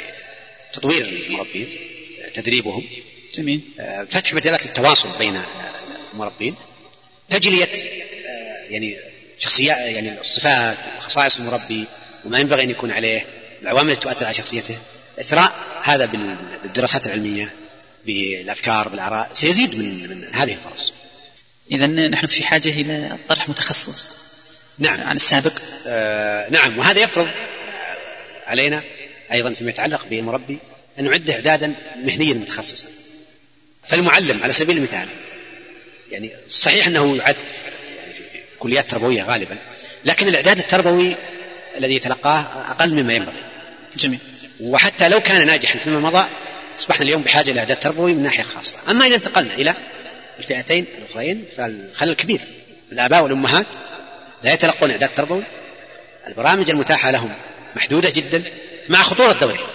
S4: لتطوير المربين، تدريبهم.
S7: جميل.
S4: فتح مجالات للتواصل بين المربين، تجلية يعني شخصيات، يعني الصفات وخصائص المربي وما ينبغي أن يكون عليه، العوامل التي تؤثر على شخصيته، إثراء هذا بالدراسات العلمية، بالأفكار، بالآراء، سيزيد من هذه الفرص.
S7: إذن نحن في حاجة إلى طرح متخصص.
S4: نعم.
S7: عن السابق.
S4: نعم، وهذا يفرض علينا أيضا فيما يتعلق بالمربي أن نعده إعدادا مهنيا متخصصا. فالمعلم على سبيل المثال، يعني صحيح أنه يعد يعني في كليات تربوية غالبا، لكن الإعداد التربوي الذي يتلقاه أقل مما ينبغي.
S7: جميل.
S4: وحتى لو كان ناجحا فيما مضى، أصبحنا اليوم بحاجة إلى إعداد تربوي من ناحية خاصة. أما إذا انتقلنا إلى الفئتين الأخرين فالخلل كبير. الآباء والأمهات لا يتلقون إعداد تربوي، البرامج المتاحة لهم محدودة جدا، مع خطورة دورهم.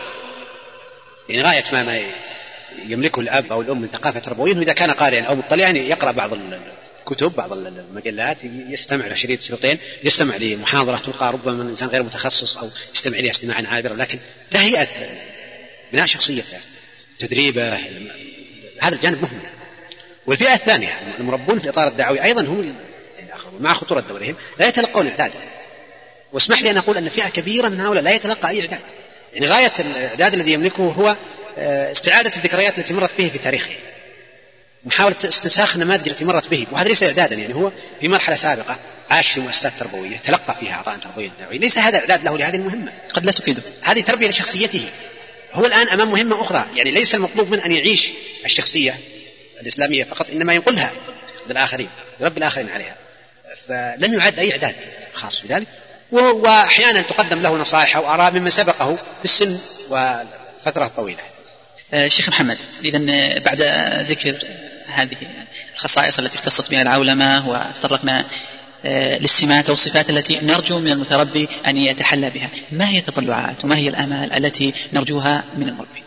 S4: يعني غاية ما يملكه الأب أو الأم من ثقافة تربوية، إذا كان قارئا أو مطلعا يقرأ بعض الكتب، بعض المجلات، يستمع لشريطين، يستمع لمحاضرة تلقى ربما من إنسان غير متخصص أو يستمع لها استماعا عابرا، لكن تهيئة بناء شخصيته، تدريبه، هذا الجانب مهم. والفئة الثانية المربون في الإطار الدعوي أيضا هم مع خطورة دورهم لا يتلقون إعداد. واسمح لي أن أقول أن فئة كبيرة من هؤلاء لا يتلقى أي إعداد. يعني غاية الإعداد الذي يملكه هو استعادة الذكريات التي مرت به في تاريخه، محاولة استنساخ النماذج التي مرت به، وهذا ليس إعدادا. يعني هو في مرحلة سابقة عاش في مؤسسات تربوية تلقى فيها عطاء تربوي دعوي، ليس هذا إعداد له لهذه المهمة،
S7: قد لا تفيده.
S4: هذه تربية لشخصيته. هو الآن أمام مهمة أخرى، يعني ليس المطلوب من أن يعيش الشخصية الإسلامية فقط، إنما ينقلها للآخرين، يربي الآخرين عليها. فلم يعد أي إعداد خاص بذلك، وأحيانا تقدم له نصائح أو آراء ممن سبقه في السن وفترة طويلة.
S7: شيخ محمد، إذن بعد ذكر هذه الخصائص التي اختصت بها العولمة وتطرقنا للسمات والصفات التي نرجو من المتربي أن يتحلى بها، ما هي التطلعات وما هي الآمال التي نرجوها من المربي؟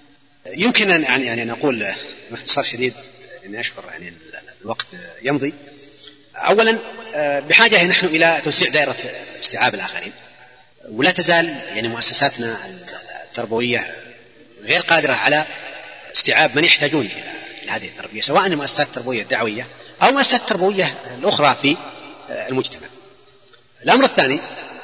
S4: يمكن أن يعني نقول باختصار شديد، لأني أشعر يعني الوقت يمضي. أولا بحاجة نحن إلى توسيع دائرة استيعاب الآخرين، ولا تزال يعني مؤسساتنا التربوية غير قادرة على استيعاب من يحتاجون إلى هذه التربية، سواء المؤسسات التربوية الدعوية أو المؤسسات التربوية الأخرى في المجتمع. الأمر الثاني،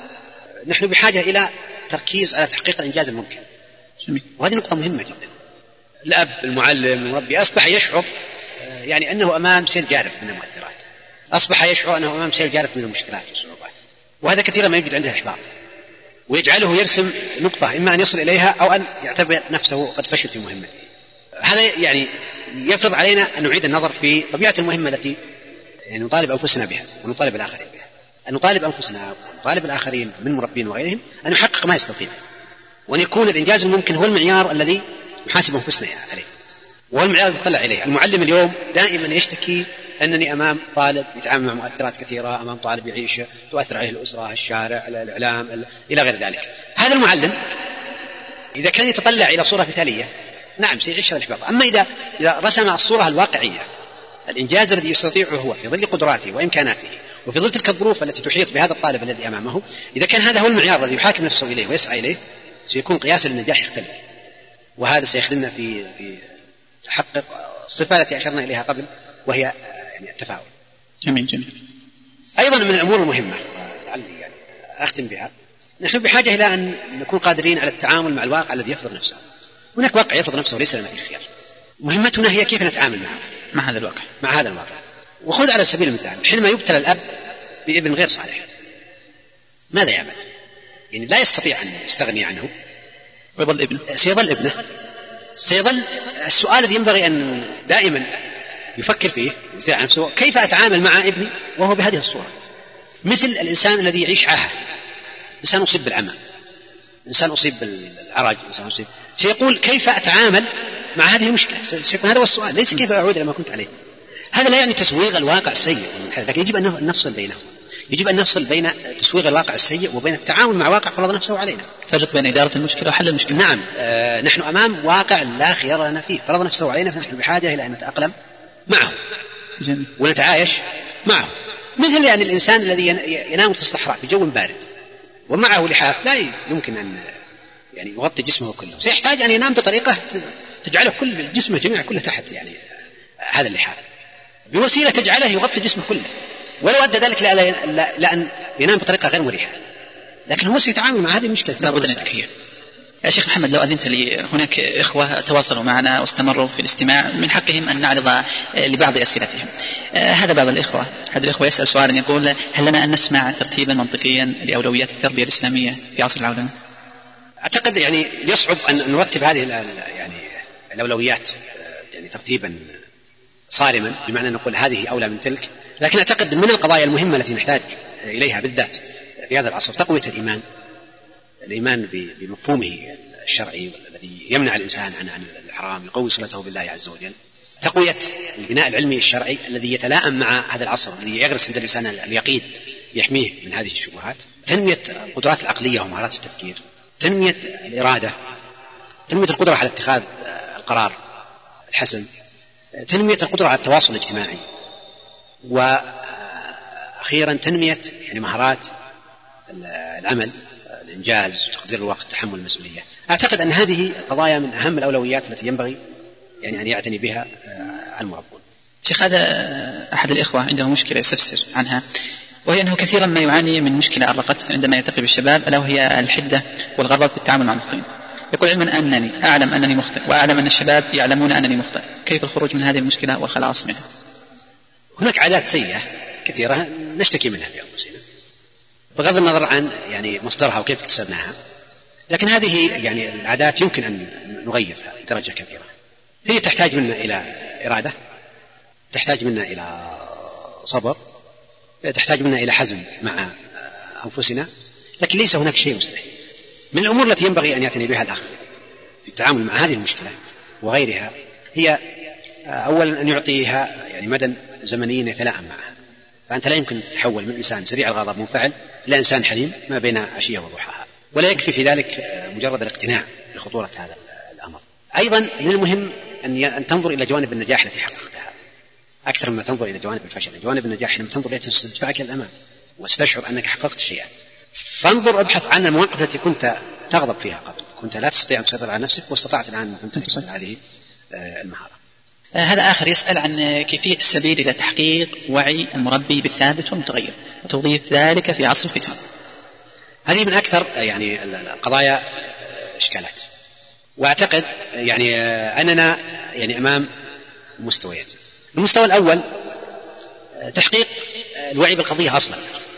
S4: نحن بحاجة إلى تركيز على تحقيق الإنجاز الممكن، وهذه نقطة مهمة جدا. الأب المعلم المربي أصبح يشعر يعني أنه أمام سيل جارف من المؤثرات، أصبح يشعر أنه أمام سيل جارف من المشكلات والصعوبات، وهذا كثيرا ما يوجد عنده إحباط، ويجعله يرسم نقطة إما أن يصل إليها أو أن يعتبر نفسه قد فشل في مهمته. هذا يعني يفرض علينا أن نعيد النظر في طبيعة المهمة التي يعني نطالب أنفسنا بها ونطالب الآخرين بها. أن نطالب أنفسنا ونطالب الآخرين من مربين وغيرهم أن يحقق ما يستطيع، وأن يكون الإنجاز الممكن هو المعيار الذي نحاسب أنفسنا عليه، وهو المعيار الذي نطلع إليه. المعلم اليوم دائما يشتكي أنني أمام طالب يتعامل مع مؤثرات كثيرة، أمام طالب يعيش تؤثر عليه الأسرة، الشارع، الإعلام، إلى غير ذلك. هذا المعلم إذا كان يتطلع إلى صورة مثالية نعم سيعيش هذا الإحباط. أما إذا رسم الصورة الواقعية، الإنجاز الذي يستطيعه هو في ظل قدراته وإمكاناته وفي ظل تلك الظروف التي تحيط بهذا الطالب الذي أمامه، إذا كان هذا هو المعيار الذي يحاكم نفسه إليه ويسعى إليه، سيكون قياس النجاح يختلف. وهذا سيخدمنا في تحقق الصفة التي أشرنا إليها قبل، وهي يعني التفاؤل.
S7: جميل.
S4: أيضا من الأمور المهمة يعني أختم بها، نحن بحاجة إلى أن نكون قادرين على التعامل مع الواقع الذي يفرض نفسه. هناك واقع يفرض نفسه وليس لنا فيه خيار. مهمتنا هي كيف نتعامل مع هذا الواقع. وخذ على سبيل المثال، حينما يبتلى الأب بابن غير صالح ماذا يعمل؟ يعني لا يستطيع أن يستغني عنه، سيظل ابنه. سيظل السؤال الذي ينبغي أن دائما يفكر فيه يسأل عن نفسه: كيف أتعامل مع ابني وهو بهذه الصورة؟ مثل الإنسان الذي يعيش عاهة، إنسان أصيب بالعمى، إنسان أصيب بالعرج، إنسان أصيب، سيقول: كيف أتعامل مع هذه المشكلة؟ سيكون هذا هو السؤال، ليس كيف أعود إلى ما كنت عليه. هذا لا يعني تسويغ الواقع السيء، لكن يجب أن نفصل بينهم. يجب أن نفصل بين تسويغ الواقع السيء وبين التعامل مع واقع فرض نفسه علينا.
S7: فرق بين إدارة المشكلة وحل المشكلة.
S4: نعم، نحن أمام واقع لا خيار لنا فيه، فرض نفسه علينا، فنحن بحاجة إلى أن نتأقلم معه.
S7: جميل.
S4: ونتعايش معه. مثل يعني الإنسان الذي ينام في الصحراء في جو بارد ومعه لحاف، لا يمكن أن يعني يغطي جسمه كله، سيحتاج أن ينام بطريقة تجعله كل جسمه جميع كله تحت يعني هذا اللحاف، بوسيلة تجعله يغطي جسمه كله، ولو أدى ذلك لأن ينام بطريقة غير مريحة، لكن هو سيتعامل مع هذه المشكلة.
S7: لابد أن يتكيف. يا شيخ محمد، لو أذنت لي، هناك إخوة تواصلوا معنا واستمروا في الاستماع، من حقهم أن نعرض لبعض أسئلتهم. هذا بعض الإخوة، أحد الإخوة يسأل سؤالا يقول: هل لنا أن نسمع ترتيبا منطقيا لأولويات التربية الإسلامية في عصر العولمة؟
S4: أعتقد يعني يصعب أن نرتب هذه يعني الأولويات يعني ترتيبا صارما، بمعنى أن نقول هذه أولى من تلك، لكن أعتقد من القضايا المهمة التي نحتاج إليها بالذات في هذا العصر تقوية الإيمان بمفهومه الشرعي الذي يمنع الإنسان عن الحرام، يقوي صلته بالله عز وجل. تقوية البناء العلمي الشرعي الذي يتلائم مع هذا العصر، الذي يغرس عند الإنسان اليقين يحميه من هذه الشبهات. تنمية القدرات العقلية ومهارات التفكير، تنمية الإرادة، تنمية القدرة على اتخاذ القرار الحسن، تنمية القدرة على التواصل الاجتماعي، وأخيرا تنمية يعني مهارات العمل، الإنجاز، تقدير الوقت، تحمل المسؤولية. أعتقد أن هذه قضايا من أهم الأولويات التي ينبغي يعني أن يعتني بها المربون.
S7: شيخ، هذا أحد الإخوة عنده مشكلة يستفسر عنها، وهي أنه كثيرا ما يعاني من مشكلة أرقت عندما يلتقي بالشباب، ألا وهي الحدة والغضب في التعامل مع المخطئين. يقول: علما أنني أعلم أنني مخطئ وأعلم أن الشباب يعلمون أنني مخطئ، كيف الخروج من هذه المشكلة والخلاص منها؟
S4: هناك عادات سيئة كثيرة نشتكي منها في أنفسنا بغض النظر عن يعني مصدرها وكيف اكتسبناها، لكن هذه يعني العادات يمكن أن نغيرها بدرجة كبيرة. هي تحتاج منا إلى إرادة، تحتاج منا إلى صبر، تحتاج منا إلى حزم مع أنفسنا، لكن ليس هناك شيء مستحيل. من الأمور التي ينبغي أن يعتني بها الأخ في التعامل مع هذه المشكلة وغيرها هي أولا أن يعطيها يعني مدى زمني يتلائم معها. فأنت لا يمكن تتحول من إنسان سريع الغضب منفعل إلى إنسان حليم ما بين عشية وضحاها، ولا يكفي في ذلك مجرد الاقتناع بخطورة هذا الأمر. أيضا من المهم أن تنظر إلى جوانب النجاح التي حققتها أكثر مما تنظر إلى جوانب الفشل. جوانب النجاح لما تنظر إليها تدفعك للأمام وستشعر أنك حققت شيئا. فانظر، ابحث عن المواقف التي كنت تغضب فيها قبل، كنت لا تستطيع أن تسيطر على نفسك واستطعت الآن أن تمتلك هذه المهارة.
S7: هذا آخر يسأل عن كيفية السبيل إلى تحقيق وعي المربي بالثابت والمتغير وتوظيف ذلك في عصر الفتن.
S4: هذه من أكثر يعني القضايا إشكالات، وأعتقد يعني أننا يعني أمام مستويين. المستوى الأول تحقيق الوعي بالقضية أصلا،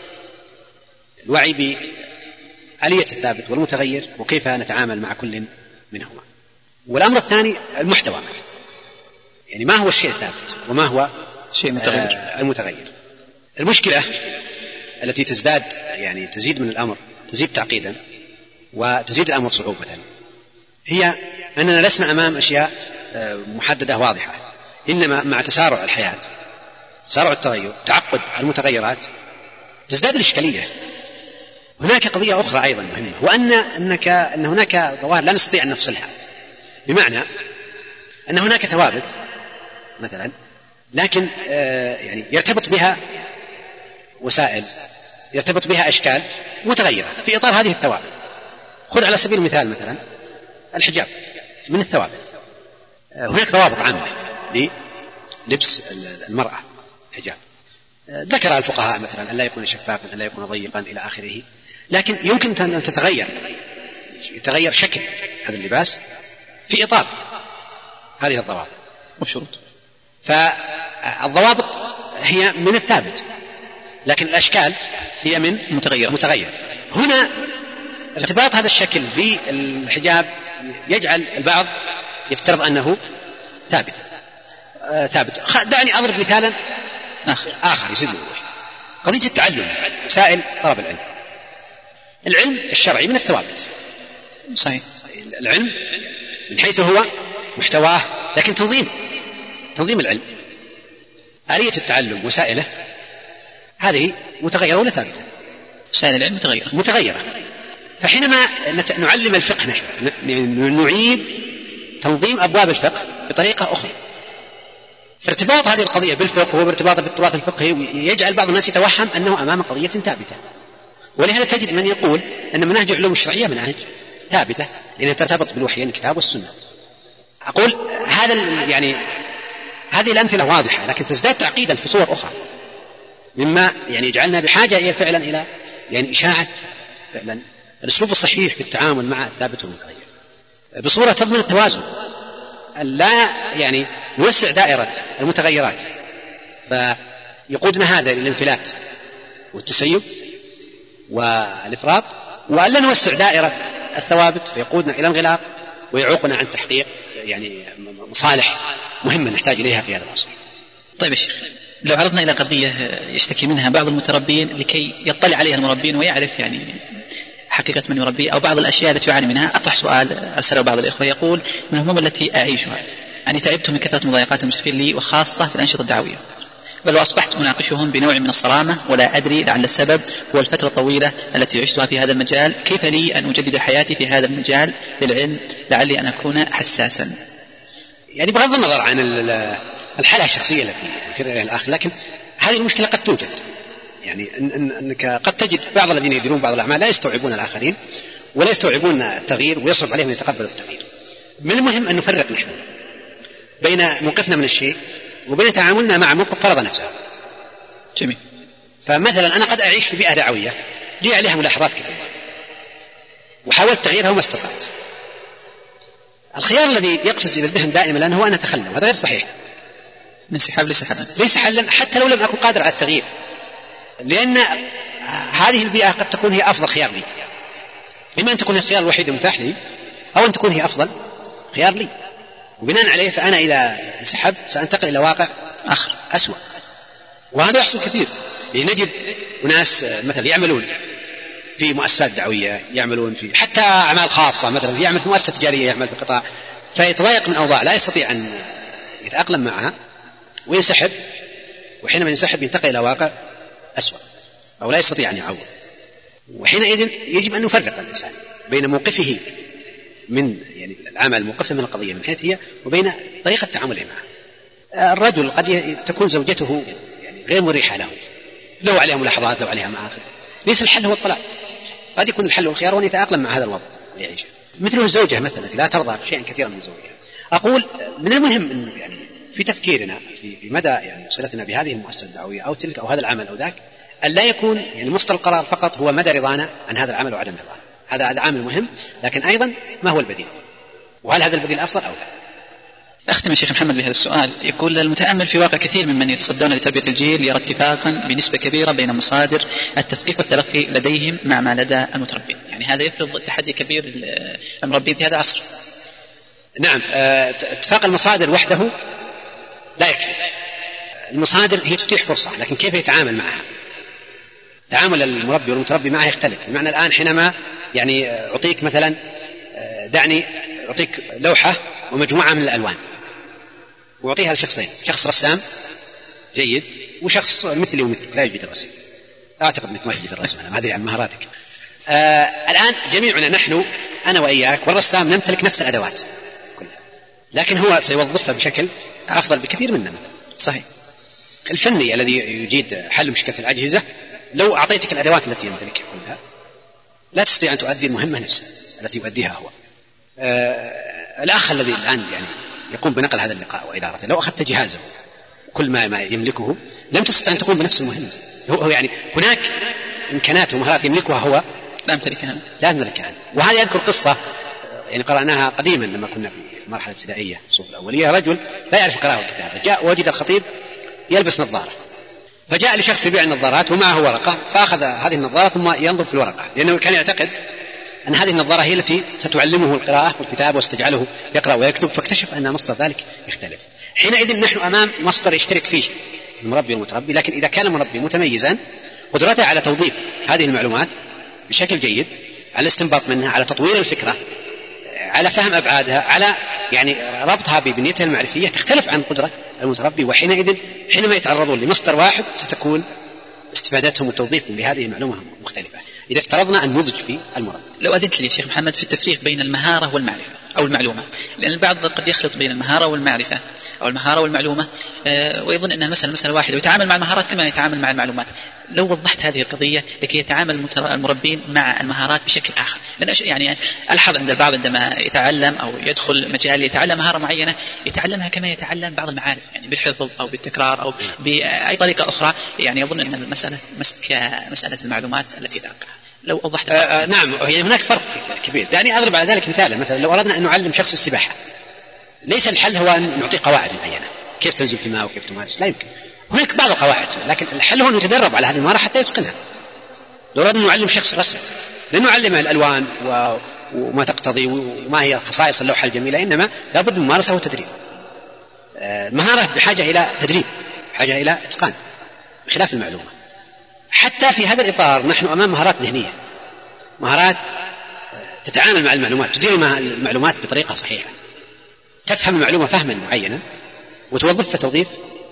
S4: الوعي بآلية الثابت والمتغير وكيف نتعامل مع كل منهما. والأمر الثاني المحتوى، يعني ما هو الشيء الثابت وما هو
S7: شيء
S4: المتغير. المشكلة التي تزداد يعني تزيد من الأمر، تزيد تعقيدا وتزيد الأمر صعوبة، هي أننا لسنا أمام أشياء محددة واضحة، إنما مع تسارع الحياة، تسارع التغير، تعقد المتغيرات، تزداد الإشكالية. هناك قضية أخرى أيضا مهمة، وأن هناك ظواهر لا نستطيع أن نفصلها، بمعنى أن هناك ثوابت مثلا، لكن يعني يرتبط بها وسائل يرتبط بها أشكال متغيرة في إطار هذه الثوابت. خذ على سبيل المثال مثلا الحجاب من الثوابت. هناك ضوابط عامة للبس المرأة الحجاب، ذكر الفقهاء مثلا أن لا يكون شفافا، أن لا يكون ضيقا إلى آخره، لكن يمكن أن يتغير شكل هذا اللباس في إطار هذه الضوابط
S7: وشروط.
S4: فالضوابط هي من الثابت، لكن الأشكال هي من متغير. هنا ارتباط هذا الشكل بالحجاب يجعل البعض يفترض أنه ثابت. دعني أضرب مثالا آخر يزيد الوضوح. قضية التعلم، وسائل طلب العلم الشرعي من الثوابت.
S7: صحيح.
S4: العلم من حيث هو محتواه، لكن تنظيم العلم، آلية التعلم، وسائله، هذه متغيرة ولا ثابتة؟
S7: وسائل العلم متغيرة.
S4: فحينما نعلم الفقه نعيد تنظيم أبواب الفقه بطريقة أخرى. ارتباط هذه القضية بالفقه وبارتباطها بالتراث الفقهي يجعل بعض الناس يتوهم أنه أمام قضية ثابتة، ولهذا تجد من يقول أن مناهج العلوم الشرعية مناهج ثابتة لأنها ترتبط بالوحيين الكتاب والسنة. أقول هذه الأمثلة واضحة، لكن تزداد تعقيدا في صور أخرى مما يجعلنا بحاجة فعلا إلى إشاعة فعلا الأسلوب الصحيح في التعامل مع الثابت والمتغير بصورة تضمن التوازن، لا نوسع دائرة المتغيرات فيقودنا هذا للانفلات والتسيب والإفراط، وألا نوسع دائرة الثوابت فيقودنا إلى الانغلاق ويعوقنا عن تحقيق مصالح مهمة نحتاج إليها في هذا العصر.
S7: طيب يا شيخ، لو عرضنا إلى قضية يشتكي منها بعض المتربين لكي يطلع عليها المربين ويعرف حقيقة من يربيه أو بعض الأشياء التي يعاني منها، أطرح سؤال أرسله بعض الإخوة يقول: من الهموم التي أعيشها تعبت من كثرة مضايقات المشرفين لي وخاصة في الأنشطة الدعوية، بل وأصبحت أناقشهم بنوع من الصرامة ولا أدري لعل السبب هو الفترة الطويلة التي عشتها في هذا المجال. كيف لي أن أجدد حياتي في هذا المجال للعلم لعلي أن أكون حساسا؟
S4: بغض النظر عن الحالة الشخصية التي يشير إليها الأخ، لكن هذه المشكلة قد توجد، أنك قد تجد بعض الذين يديرون بعض الأعمال لا يستوعبون الآخرين ولا يستوعبون التغيير ويصعب عليهم يتقبلوا التغيير. من المهم أن نفرق نحن بين موقفنا من الشيء وبين تعاملنا مع موقف فرض نفسه.
S7: جميل.
S4: فمثلا أنا قد أعيش في بيئة دعوية لي عليها ملاحظات كثيرة وحاولت تغييرها وما استطعت. الخيار الذي يقفز إلى الذهن دائما لأنه هو أن أتخلى، وهذا غير صحيح.
S7: الانسحاب ليس حلا
S4: حتى لو لم أكن قادر على التغيير، لأن هذه البيئة قد تكون هي أفضل خيار لي، إما أن تكون الخيار الوحيد المتاح لي أو أن تكون هي أفضل خيار لي، وبناء عليه فأنا إذا انسحبت سأنتقل إلى واقع آخر أسوأ. وهذا يحصل كثير. نجد أناس مثلا يعملون في مؤسسات دعوية، يعملون في حتى أعمال خاصة، مثلا يعمل في مؤسسة تجارية، يعمل في قطاع، فيتضايق من أوضاع لا يستطيع أن يتأقلم معها وينسحب، وحينما ينسحب ينتقل إلى واقع أسوأ أو لا يستطيع أن يعوض. وحينئذ يجب أن نفرق الإنسان بين موقفه من العمل، موقفه من القضية من حيث هي، وبين طريقة تعامله معها. الرجل قد تكون زوجته غير مريحة له عليها ملاحظات، له عليها مآخذ، ليس الحل هو الطلاق، قد يكون الحل والخيار وأن يتأقلم مع هذا الوضع ويعيشه. مثله الزوجة مثلا لا ترضى بشيء كثيرا من زوجها. أقول من المهم أن في تفكيرنا في مدى صلتنا بهذه المؤسسة الدعوية أو تلك أو هذا العمل أو ذاك، أن لا يكون مصدر القرار فقط هو مدى رضانا عن هذا العمل وعدم رضانا، هذا عامل مهم، لكن أيضا ما هو البديل، وهل هذا البديل أفضل أو لا.
S7: أختم الشيخ محمد بهذا السؤال. يقول: المتأمل في واقع كثير ممن يتصدون لتربية الجيل يرى اتفاقا بنسبة كبيرة بين مصادر التثقيف والتلقي لديهم مع ما لدى المتربين. هذا يفرض تحدي كبير للمربين في هذا العصر.
S4: نعم، اتفاق المصادر وحده لا يكفي. المصادر هي تتيح فرصة، لكن كيف يتعامل معها؟ تعامل المربي والمتربي معها يختلف. بمعنى الآن حينما أعطيك مثلا أعطيك لوحة ومجموعة من الألوان وأعطيها لشخصين، شخص رسام جيد وشخص مثلي ومثلك لا يجيد الرسم، أعتقد أنك ما تجيد الرسم، أنا ما أدري عن مهاراتك. الآن جميعنا نحن أنا وإياك والرسام نمتلك نفس الأدوات كلها، لكن هو سيوظفها بشكل أفضل بكثير منا.
S7: صحيح.
S4: الفني الذي يجيد حل مشكلة الأجهزة لو أعطيتك الأدوات التي يمتلكها كلها لا تستطيع أن تؤدي المهمة نفسها التي يؤديها هو. الأخ الذي الآن يعني يقوم بنقل هذا اللقاء وإدارته، لو أخذت جهازه كل ما يملكه لم تستطيع أن تقوم بنفس المهمة. هو يعني هناك إمكانات ومهارات يملكها هو
S7: لا أمتلكها.
S4: وهذا يذكر قصة يعني قرأناها قديما لما كنا في المرحلة الابتدائية في الصف الأولية. رجل لا يعرف القراءة والكتابة جاء وجد الخطيب يلبس نظارة، فجاء لشخص يبيع النظارات ومعه ورقة، فأخذ هذه النظارة ثم ينظر في الورقة، لأنه كان يعتقد أن هذه النظارة هي التي ستعلمه القراءة والكتابة وستجعله يقرأ ويكتب، فاكتشف أن مصدر ذلك يختلف. حينئذ نحن أمام مصدر يشترك فيه المربي والمتربي، لكن إذا كان المربي متميزا قدرته على توظيف هذه المعلومات بشكل جيد، على استنباط منها، على تطوير الفكرة، على فهم أبعادها، على يعني ربطها ببنيتها المعرفية، تختلف عن قدرة المتربي. وحينئذ حينما يتعرضون لمصدر واحد ستكون استفادتهم وتوظيفهم لهذه المعلومة مختلفة إذا افترضنا أن نضج في المربي.
S7: لو أذنت لي شيخ محمد في التفريق بين المهارة والمعرفة أو المعلومة، لأن البعض قد يخلط بين المهارة والمعرفة أو المهارة والمعلومة ويظن أن المسألة واحدة ويتعامل مع المهارات كما يتعامل مع المعلومات. لو وضحت هذه القضية لكي يتعامل المربين مع المهارات بشكل آخر، لأن يعني ألحظ عند البعض عندما يتعلم أو يدخل مجال يتعلم مهارة معينة يتعلمها كما يتعلم بعض المعارف، يعني بالحفظ أو بالتكرار أو بأي طريقة أخرى، يعني يظن أن المسألة مسألة المعلومات التي تلقاها. لو أوضحت
S4: نعم، يعني هناك فرق كبير. يعني أضرب على ذلك مثلا لو أردنا أن نعلم شخص السباحة، ليس الحل هو أن نعطيه قواعد معينة كيف تنزل في الماء وكيف تمارس، لا يمكن. هناك بعض القواعد، لكن الحل هو أن يتدرب على هذه المهارة حتى يتقنها. لو أردنا أن نعلم شخص رسم لن نعلمه الألوان وما تقتضي وما هي خصائص اللوحة الجميلة، إنما لابد من ممارسة وتدريب. المهارة بحاجة إلى تدريب، بحاجة إلى إتقان بخلاف المعلومة. حتى في هذا الإطار نحن أمام مهارات ذهنية، مهارات تتعامل مع المعلومات، تدير المعلومات بطريقة صحيحة، تفهم المعلومة فهما معينا وتوظفها توظيف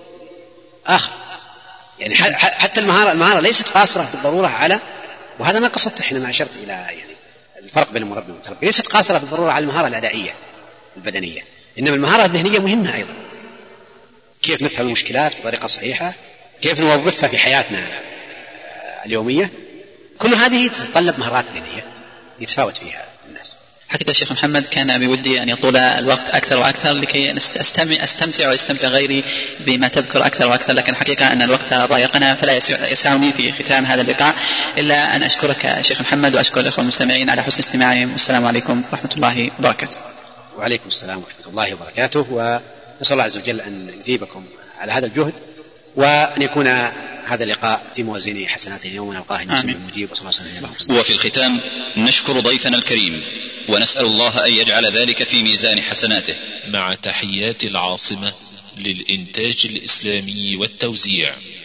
S4: آخر. يعني حتى المهارة ليست قاصرة بالضرورة على، وهذا ما قصدت حينما أشرت إلى يعني الفرق بين المربي والمتربي، ليست قاصرة بالضرورة على المهارة الأدائية البدنية، إنما المهارة الذهنية مهمة أيضا. كيف نفهم المشكلات بطريقة صحيحة، كيف نوظفها في حياتنا اليومية، كل هذه تتطلب مهارات ذهنية يتفاوت فيها الناس.
S7: حقيقة الشيخ محمد كان بودي أن يطول الوقت أكثر وأكثر لكي أستمتع ويستمتع غيري بما تذكر أكثر وأكثر، لكن حقيقة أن الوقت ضايقنا فلا يسعني في ختام هذا اللقاء إلا أن أشكرك شيخ محمد وأشكر الأخوة المستمعين على حسن استماعهم، والسلام عليكم ورحمة الله وبركاته.
S4: وعليكم السلام ورحمة الله وبركاته، ونسأل الله عز وجل أن يثيبكم على هذا الجهد، وأن يكون هذا اللقاء في موازين حسناته يوم نلقاه إنه المجيب. وصلى الله عليه وسلم.
S3: وفي الختام نشكر ضيفنا الكريم ونسأل الله أن يجعل ذلك في ميزان حسناته،
S2: مع تحيات العاصمة للإنتاج الإسلامي والتوزيع.